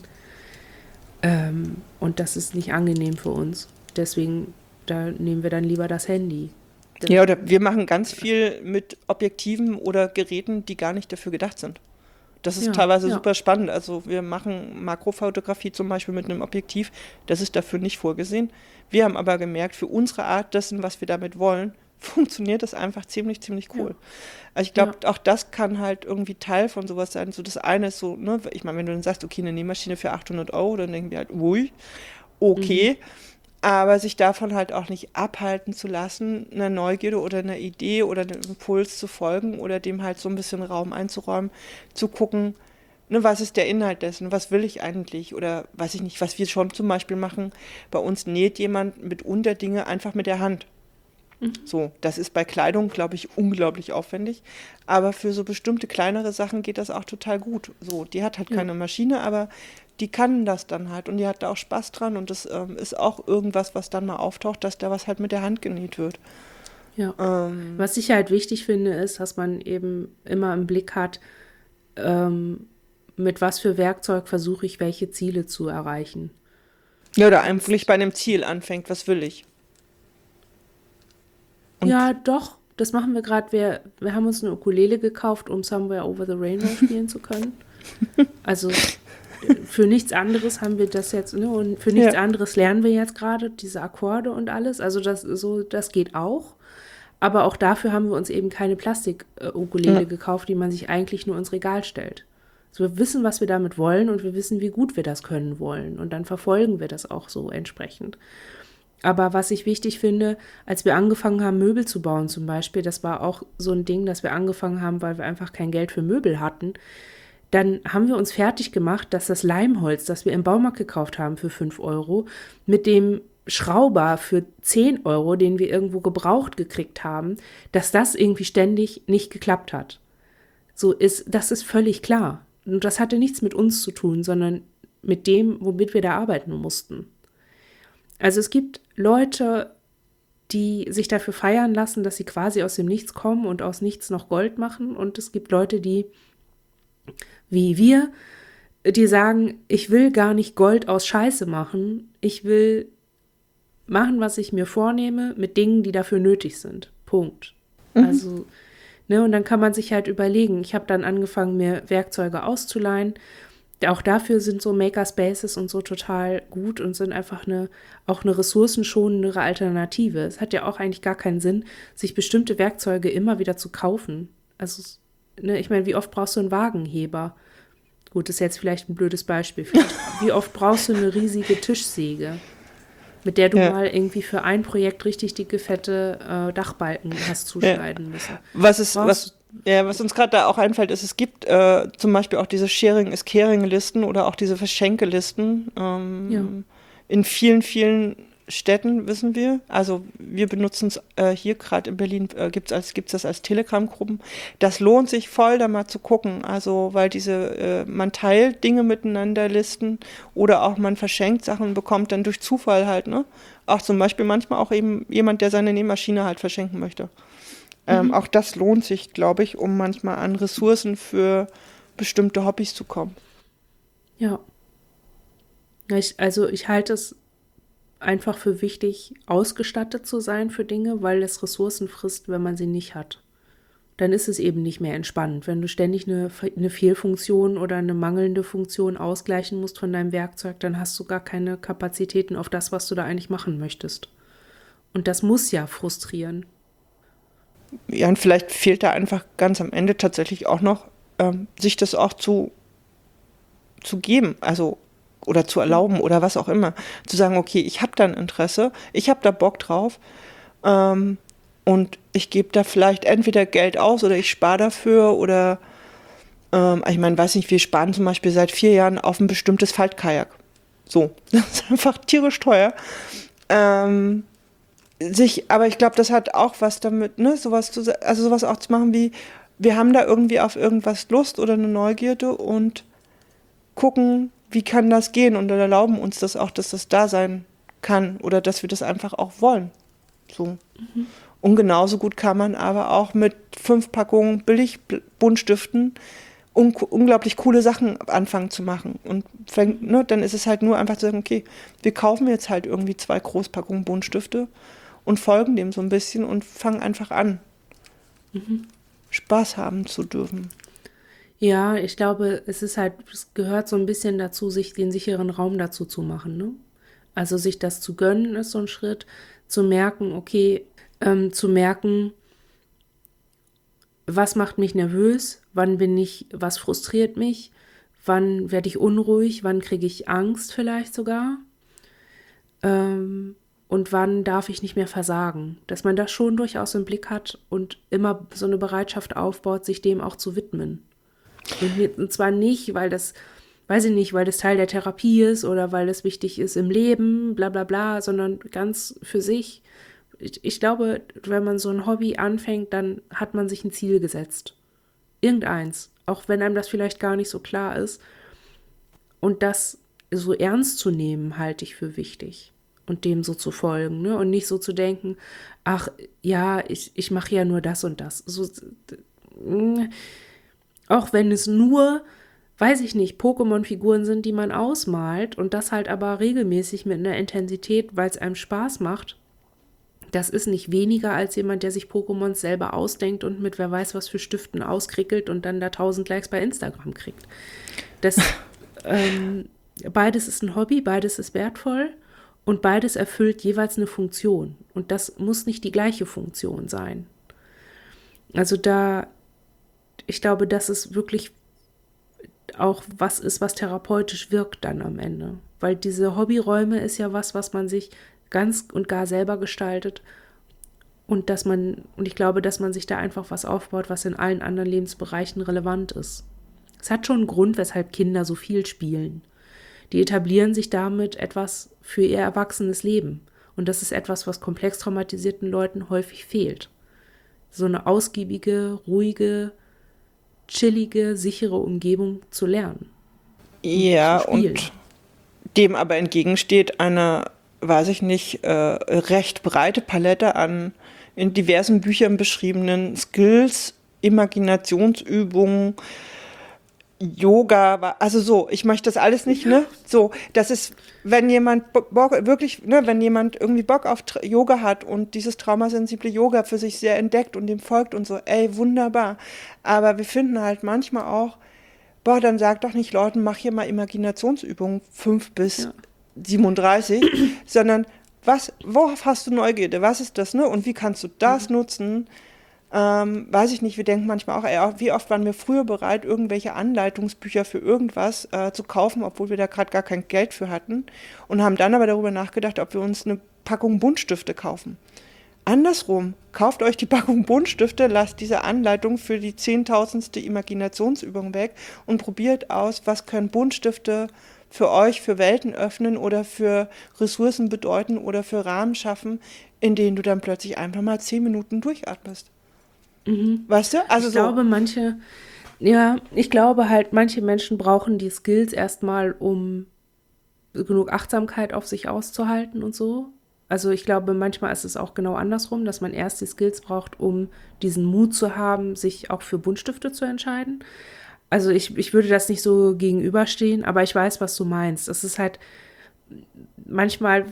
Und das ist nicht angenehm für uns. Deswegen, da nehmen wir dann lieber das Handy.
Ja, oder wir machen ganz viel mit Objektiven oder Geräten, die gar nicht dafür gedacht sind. Das ist
Ja,
teilweise
ja.
super spannend. Also wir machen Makrofotografie zum Beispiel mit einem Objektiv, das ist dafür nicht vorgesehen. Wir haben aber gemerkt, für unsere Art dessen, was wir damit wollen, funktioniert das einfach ziemlich, ziemlich cool.
Ja.
Also ich glaube, auch das kann halt irgendwie Teil von sowas sein. So das eine ist so, ne, ich meine, wenn du dann sagst, okay, eine Nähmaschine für 800 Euro, dann denken wir halt, ui, okay. Aber sich davon halt auch nicht abhalten zu lassen, einer Neugierde oder einer Idee oder einem Impuls zu folgen oder dem halt so ein bisschen Raum einzuräumen, zu gucken, ne, was ist der Inhalt dessen, was will ich eigentlich oder weiß ich nicht, was wir schon zum Beispiel machen. Bei uns näht jemand mitunter Dinge einfach mit der Hand. So, das ist bei Kleidung, glaube ich, unglaublich aufwendig. Aber für so bestimmte kleinere Sachen geht das auch total gut. So, die hat halt
Ja.
keine Maschine, aber die kann das dann halt und die hat da auch Spaß dran und das ist auch irgendwas, was dann mal auftaucht, dass da was halt mit der Hand genäht wird.
Ja. Was ich halt wichtig finde, ist, dass man eben immer im Blick hat, mit was für Werkzeug versuche ich, welche Ziele zu erreichen.
Ja, oder eigentlich bei einem Ziel anfängt, was will ich? Und
Ja, doch, das machen wir gerade. Wir haben uns eine Ukulele gekauft, um Somewhere Over the Rainbow spielen zu können. Also für nichts anderes haben wir das jetzt, ne? Und für nichts
ja,
anderes lernen wir jetzt gerade diese Akkorde und alles. Also das geht auch. Aber auch dafür haben wir uns eben keine Plastik-Ukulele
ja,
gekauft, die man sich eigentlich nur ins Regal stellt. Also wir wissen, was wir damit wollen und wir wissen, wie gut wir das können wollen. Und dann verfolgen wir das auch so entsprechend. Aber was ich wichtig finde, als wir angefangen haben, Möbel zu bauen zum Beispiel, das war auch so ein Ding, dass wir angefangen haben, weil wir einfach kein Geld für Möbel hatten. Dann haben wir uns fertig gemacht, dass das Leimholz, das wir im Baumarkt gekauft haben für 5 Euro, mit dem Schrauber für 10 Euro, den wir irgendwo gebraucht gekriegt haben, dass das irgendwie ständig nicht geklappt hat. Das ist völlig klar. Und das hatte nichts mit uns zu tun, sondern mit dem, womit wir da arbeiten mussten. Also es gibt Leute, die sich dafür feiern lassen, dass sie quasi aus dem Nichts kommen und aus nichts noch Gold machen. Und es gibt Leute, die, wie wir, die sagen, ich will gar nicht Gold aus Scheiße machen. Ich will machen, was ich mir vornehme, mit Dingen, die dafür nötig sind. Punkt. Also, ne, und dann kann man sich halt überlegen. Ich habe dann angefangen, mir Werkzeuge auszuleihen. Auch dafür sind so Makerspaces und so total gut und sind einfach auch eine ressourcenschonendere Alternative. Es hat ja auch eigentlich gar keinen Sinn, sich bestimmte Werkzeuge immer wieder zu kaufen. Also, ne, ich meine, wie oft brauchst du einen Wagenheber? Gut, das ist jetzt vielleicht ein blödes Beispiel. Wie oft brauchst du eine riesige Tischsäge, mit der du
ja.
mal irgendwie für ein Projekt richtig dicke, fette Dachbalken hast
Ja.
zuschneiden müssen?
Was
Brauchst
was uns gerade da auch einfällt, ist, es gibt zum Beispiel auch diese Sharing is Caring-Listen oder auch diese Verschenkelisten
ja,
in vielen, vielen Städten, wissen wir. Also wir benutzen es hier gerade in Berlin, gibt's das als Telegram-Gruppen. Das lohnt sich voll, da mal zu gucken. Also weil man teilt Dinge miteinander, Listen oder auch man verschenkt Sachen und bekommt dann durch Zufall halt, ne? Auch zum Beispiel manchmal auch eben jemand, der seine Nähmaschine halt verschenken möchte. Auch das lohnt sich, glaube ich, um manchmal an Ressourcen für bestimmte Hobbys zu kommen.
ja. Ich halte es einfach für wichtig, ausgestattet zu sein für Dinge, weil es Ressourcen frisst, wenn man sie nicht hat. Dann ist es eben nicht mehr entspannend. Wenn du ständig eine Fehlfunktion oder eine mangelnde Funktion ausgleichen musst von deinem Werkzeug, dann hast du gar keine Kapazitäten auf das, was du da eigentlich machen möchtest. Und das muss ja frustrieren.
Ja, und vielleicht fehlt da einfach ganz am Ende tatsächlich auch noch, sich das auch zu geben, also oder zu erlauben oder was auch immer. Zu sagen, okay, ich habe da ein Interesse, ich habe da Bock drauf und ich gebe da vielleicht entweder Geld aus oder ich spare dafür oder ich meine, weiß nicht, wir sparen zum Beispiel seit 4 Jahren auf ein bestimmtes Faltkajak. So, das ist einfach tierisch teuer. Aber ich glaube, das hat auch was damit, ne, also sowas auch zu machen wie, wir haben da irgendwie auf irgendwas Lust oder eine Neugierde und gucken, wie kann das gehen und dann erlauben uns das auch, dass das da sein kann oder dass wir das einfach auch wollen. So. Und genauso gut kann man aber auch mit 5 Packungen Billig-Buntstiften unglaublich coole Sachen anfangen zu machen. Und dann ist es halt nur einfach zu sagen, okay, wir kaufen jetzt halt irgendwie 2 Großpackungen Buntstifte und folgen dem so ein bisschen und fangen einfach an, Spaß haben zu dürfen.
Ja, ich glaube, es gehört so ein bisschen dazu, sich den sicheren Raum dazu zu machen, ne? Also sich das zu gönnen, ist so ein Schritt, zu merken, okay, zu merken, was macht mich nervös, was frustriert mich, wann werde ich unruhig, wann kriege ich Angst vielleicht sogar, und wann darf ich nicht mehr versagen. Dass man das schon durchaus im Blick hat und immer so eine Bereitschaft aufbaut, sich dem auch zu widmen. Und zwar nicht, weil das, weiß ich nicht, weil das Teil der Therapie ist oder weil das wichtig ist im Leben, bla bla bla, sondern ganz für sich. Ich glaube, wenn man so ein Hobby anfängt, dann hat man sich ein Ziel gesetzt. Irgendeins. Auch wenn einem das vielleicht gar nicht so klar ist. Und das so ernst zu nehmen, halte ich für wichtig. Und dem so zu folgen, ne? Und nicht so zu denken, ach ja, ich mache ja nur das und das. So, auch wenn es nur, weiß ich nicht, Pokémon-Figuren sind, die man ausmalt und das halt aber regelmäßig mit einer Intensität, weil es einem Spaß macht. Das ist nicht weniger als jemand, der sich Pokémons selber ausdenkt und mit wer weiß was für Stiften auskrickelt und dann da 1000 Likes bei Instagram kriegt. Das, beides ist ein Hobby, beides ist wertvoll und beides erfüllt jeweils eine Funktion. Und das muss nicht die gleiche Funktion sein. Also ich glaube, dass es wirklich auch was ist, was therapeutisch wirkt dann am Ende. Weil diese Hobbyräume ist ja was man sich ganz und gar selber gestaltet und ich glaube, dass man sich da einfach was aufbaut, was in allen anderen Lebensbereichen relevant ist. Es hat schon einen Grund, weshalb Kinder so viel spielen. Die etablieren sich damit etwas für ihr erwachsenes Leben. Und das ist etwas, was komplex traumatisierten Leuten häufig fehlt. So eine ausgiebige, ruhige, chillige, sichere Umgebung zu lernen.
Ja,
zu spielen.
und dem aber entgegensteht eine, weiß ich nicht, recht breite Palette an in diversen Büchern beschriebenen Skills, Imaginationsübungen, Yoga, also so, ich möchte das alles nicht, ne? So, das ist, wenn jemand wirklich, ne, wenn jemand irgendwie Bock auf Yoga hat und dieses traumasensible Yoga für sich sehr entdeckt und dem folgt und so, ey, wunderbar. Aber wir finden halt manchmal auch, dann sag doch nicht Leuten, mach hier mal Imaginationsübungen 5 bis 37, sondern worauf hast du Neugierde? Was ist das, ne? Und wie kannst du das nutzen? Weiß ich nicht, wir denken manchmal auch, ey, wie oft waren wir früher bereit, irgendwelche Anleitungsbücher für irgendwas zu kaufen, obwohl wir da gerade gar kein Geld für hatten und haben dann aber darüber nachgedacht, ob wir uns eine Packung Buntstifte kaufen. Andersrum, kauft euch die Packung Buntstifte, lasst diese Anleitung für die 10.000. Imaginationsübung weg und probiert aus, was können Buntstifte für euch für Welten öffnen oder für Ressourcen bedeuten oder für Rahmen schaffen, in denen du dann plötzlich einfach mal 10 Minuten durchatmest. Weißt du? Also
ich glaube halt, manche Menschen brauchen die Skills erstmal, um genug Achtsamkeit auf sich auszuhalten und so. Also ich glaube, manchmal ist es auch genau andersrum, dass man erst die Skills braucht, um diesen Mut zu haben, sich auch für Buntstifte zu entscheiden. Also ich würde das nicht so gegenüberstehen, aber ich weiß, was du meinst. Es ist halt, manchmal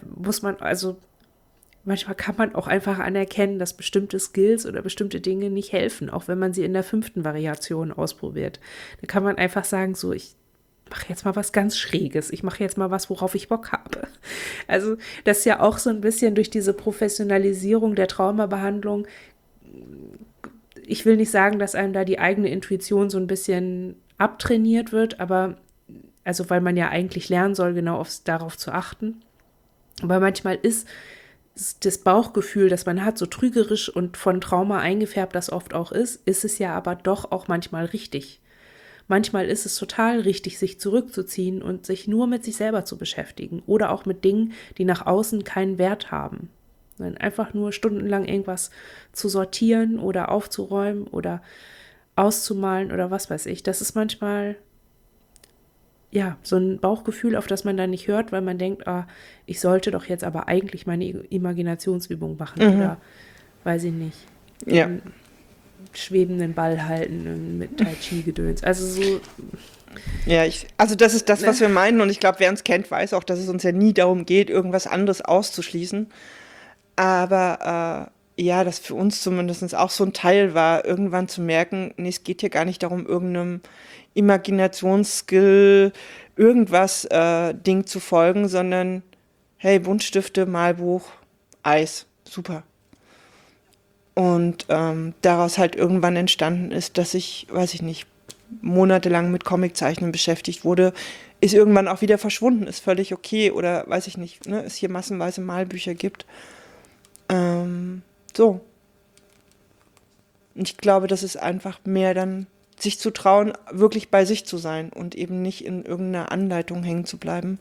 kann man auch einfach anerkennen, dass bestimmte Skills oder bestimmte Dinge nicht helfen, auch wenn man sie in der 5. Variation ausprobiert. Dann kann man einfach sagen, so, ich mache jetzt mal was ganz Schräges. Ich mache jetzt mal was, worauf ich Bock habe. Also das ist ja auch so ein bisschen durch diese Professionalisierung der Traumabehandlung. Ich will nicht sagen, dass einem da die eigene Intuition so ein bisschen abtrainiert wird, aber also weil man ja eigentlich lernen soll, genau darauf zu achten. Aber manchmal ist das Bauchgefühl, das man hat, so trügerisch und von Trauma eingefärbt das oft auch ist es ja aber doch auch manchmal richtig. Manchmal ist es total richtig, sich zurückzuziehen und sich nur mit sich selber zu beschäftigen oder auch mit Dingen, die nach außen keinen Wert haben. Einfach nur stundenlang irgendwas zu sortieren oder aufzuräumen oder auszumalen oder was weiß ich. Das ist manchmal, ja, so ein Bauchgefühl, auf das man dann nicht hört, weil man denkt, ich sollte doch jetzt aber eigentlich meine Imaginationsübung machen oder, weiß ich nicht,
Ja.
einen schwebenden Ball halten mit Tai Chi-Gedöns. Also so,
Ja, also das ist das, was wir meinen. Und ich glaube, wer uns kennt, weiß auch, dass es uns ja nie darum geht, irgendwas anderes auszuschließen. Aber ja, das für uns zumindest auch so ein Teil war, irgendwann zu merken, nee, es geht hier gar nicht darum, irgendeinem Imaginationsskill, irgendwas Ding zu folgen, sondern hey, Buntstifte, Malbuch, Eis, super. Und daraus halt irgendwann entstanden ist, dass ich, weiß ich nicht, monatelang mit Comiczeichnen beschäftigt wurde, ist irgendwann auch wieder verschwunden, ist völlig okay. Oder weiß ich nicht, ne, es hier massenweise Malbücher gibt. So. Und ich glaube, das ist einfach mehr dann, sich zu trauen, wirklich bei sich zu sein und eben nicht in irgendeiner Anleitung hängen zu bleiben.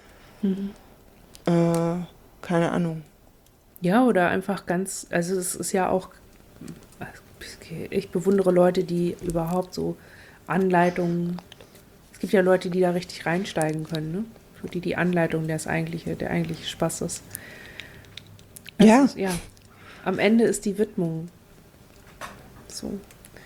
Keine Ahnung.
ja, oder einfach ganz, also es ist ja auch, ich bewundere Leute, die überhaupt so Anleitungen, es gibt ja Leute, die da richtig reinsteigen können, ne? Für die die Anleitung der eigentliche Spaß ist. Das
Ja.
ist, ja. Am Ende ist die Widmung so.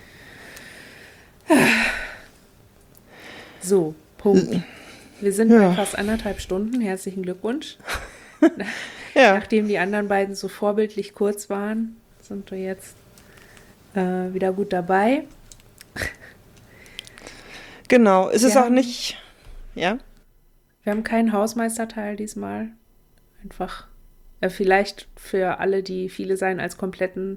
So, Punkt. Wir sind bei fast 1,5 Stunden. Herzlichen Glückwunsch.
Ja.
Nachdem die anderen beiden so vorbildlich kurz waren, sind wir jetzt wieder gut dabei.
Genau. Ist es
Wir
auch
haben-
nicht. Ja?
Wir haben keinen Hausmeisterteil diesmal. Einfach vielleicht für alle, die viele sein als kompletten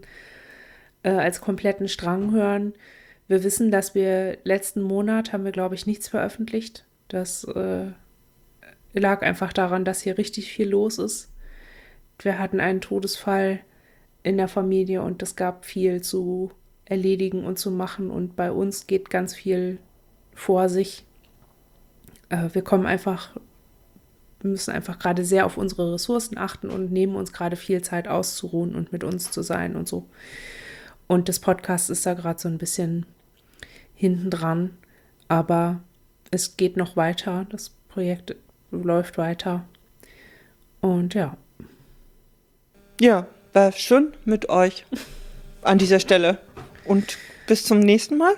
Strang hören. Wir wissen, dass wir letzten Monat haben wir, glaube ich, nichts veröffentlicht. Das lag einfach daran, dass hier richtig viel los ist. Wir hatten einen Todesfall in der Familie und es gab viel zu erledigen und zu machen und bei uns geht ganz viel vor sich. Wir müssen einfach gerade sehr auf unsere Ressourcen achten und nehmen uns gerade viel Zeit auszuruhen und mit uns zu sein und so. Und das Podcast ist da gerade so ein bisschen hinten dran, aber es geht noch weiter. Das Projekt läuft weiter. Und ja.
Ja, war schön mit euch an dieser Stelle. Und bis zum nächsten Mal.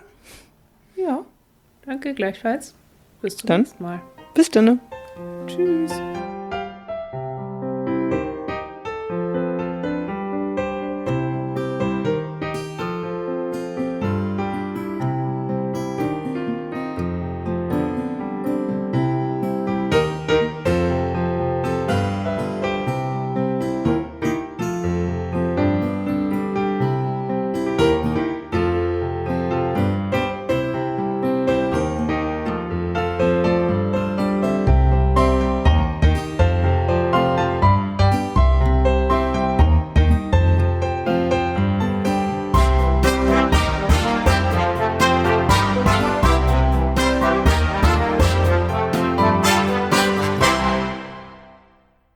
Ja, danke gleichfalls. Bis zum
Dann.
nächsten Mal.
Bis dann.
Tschüss.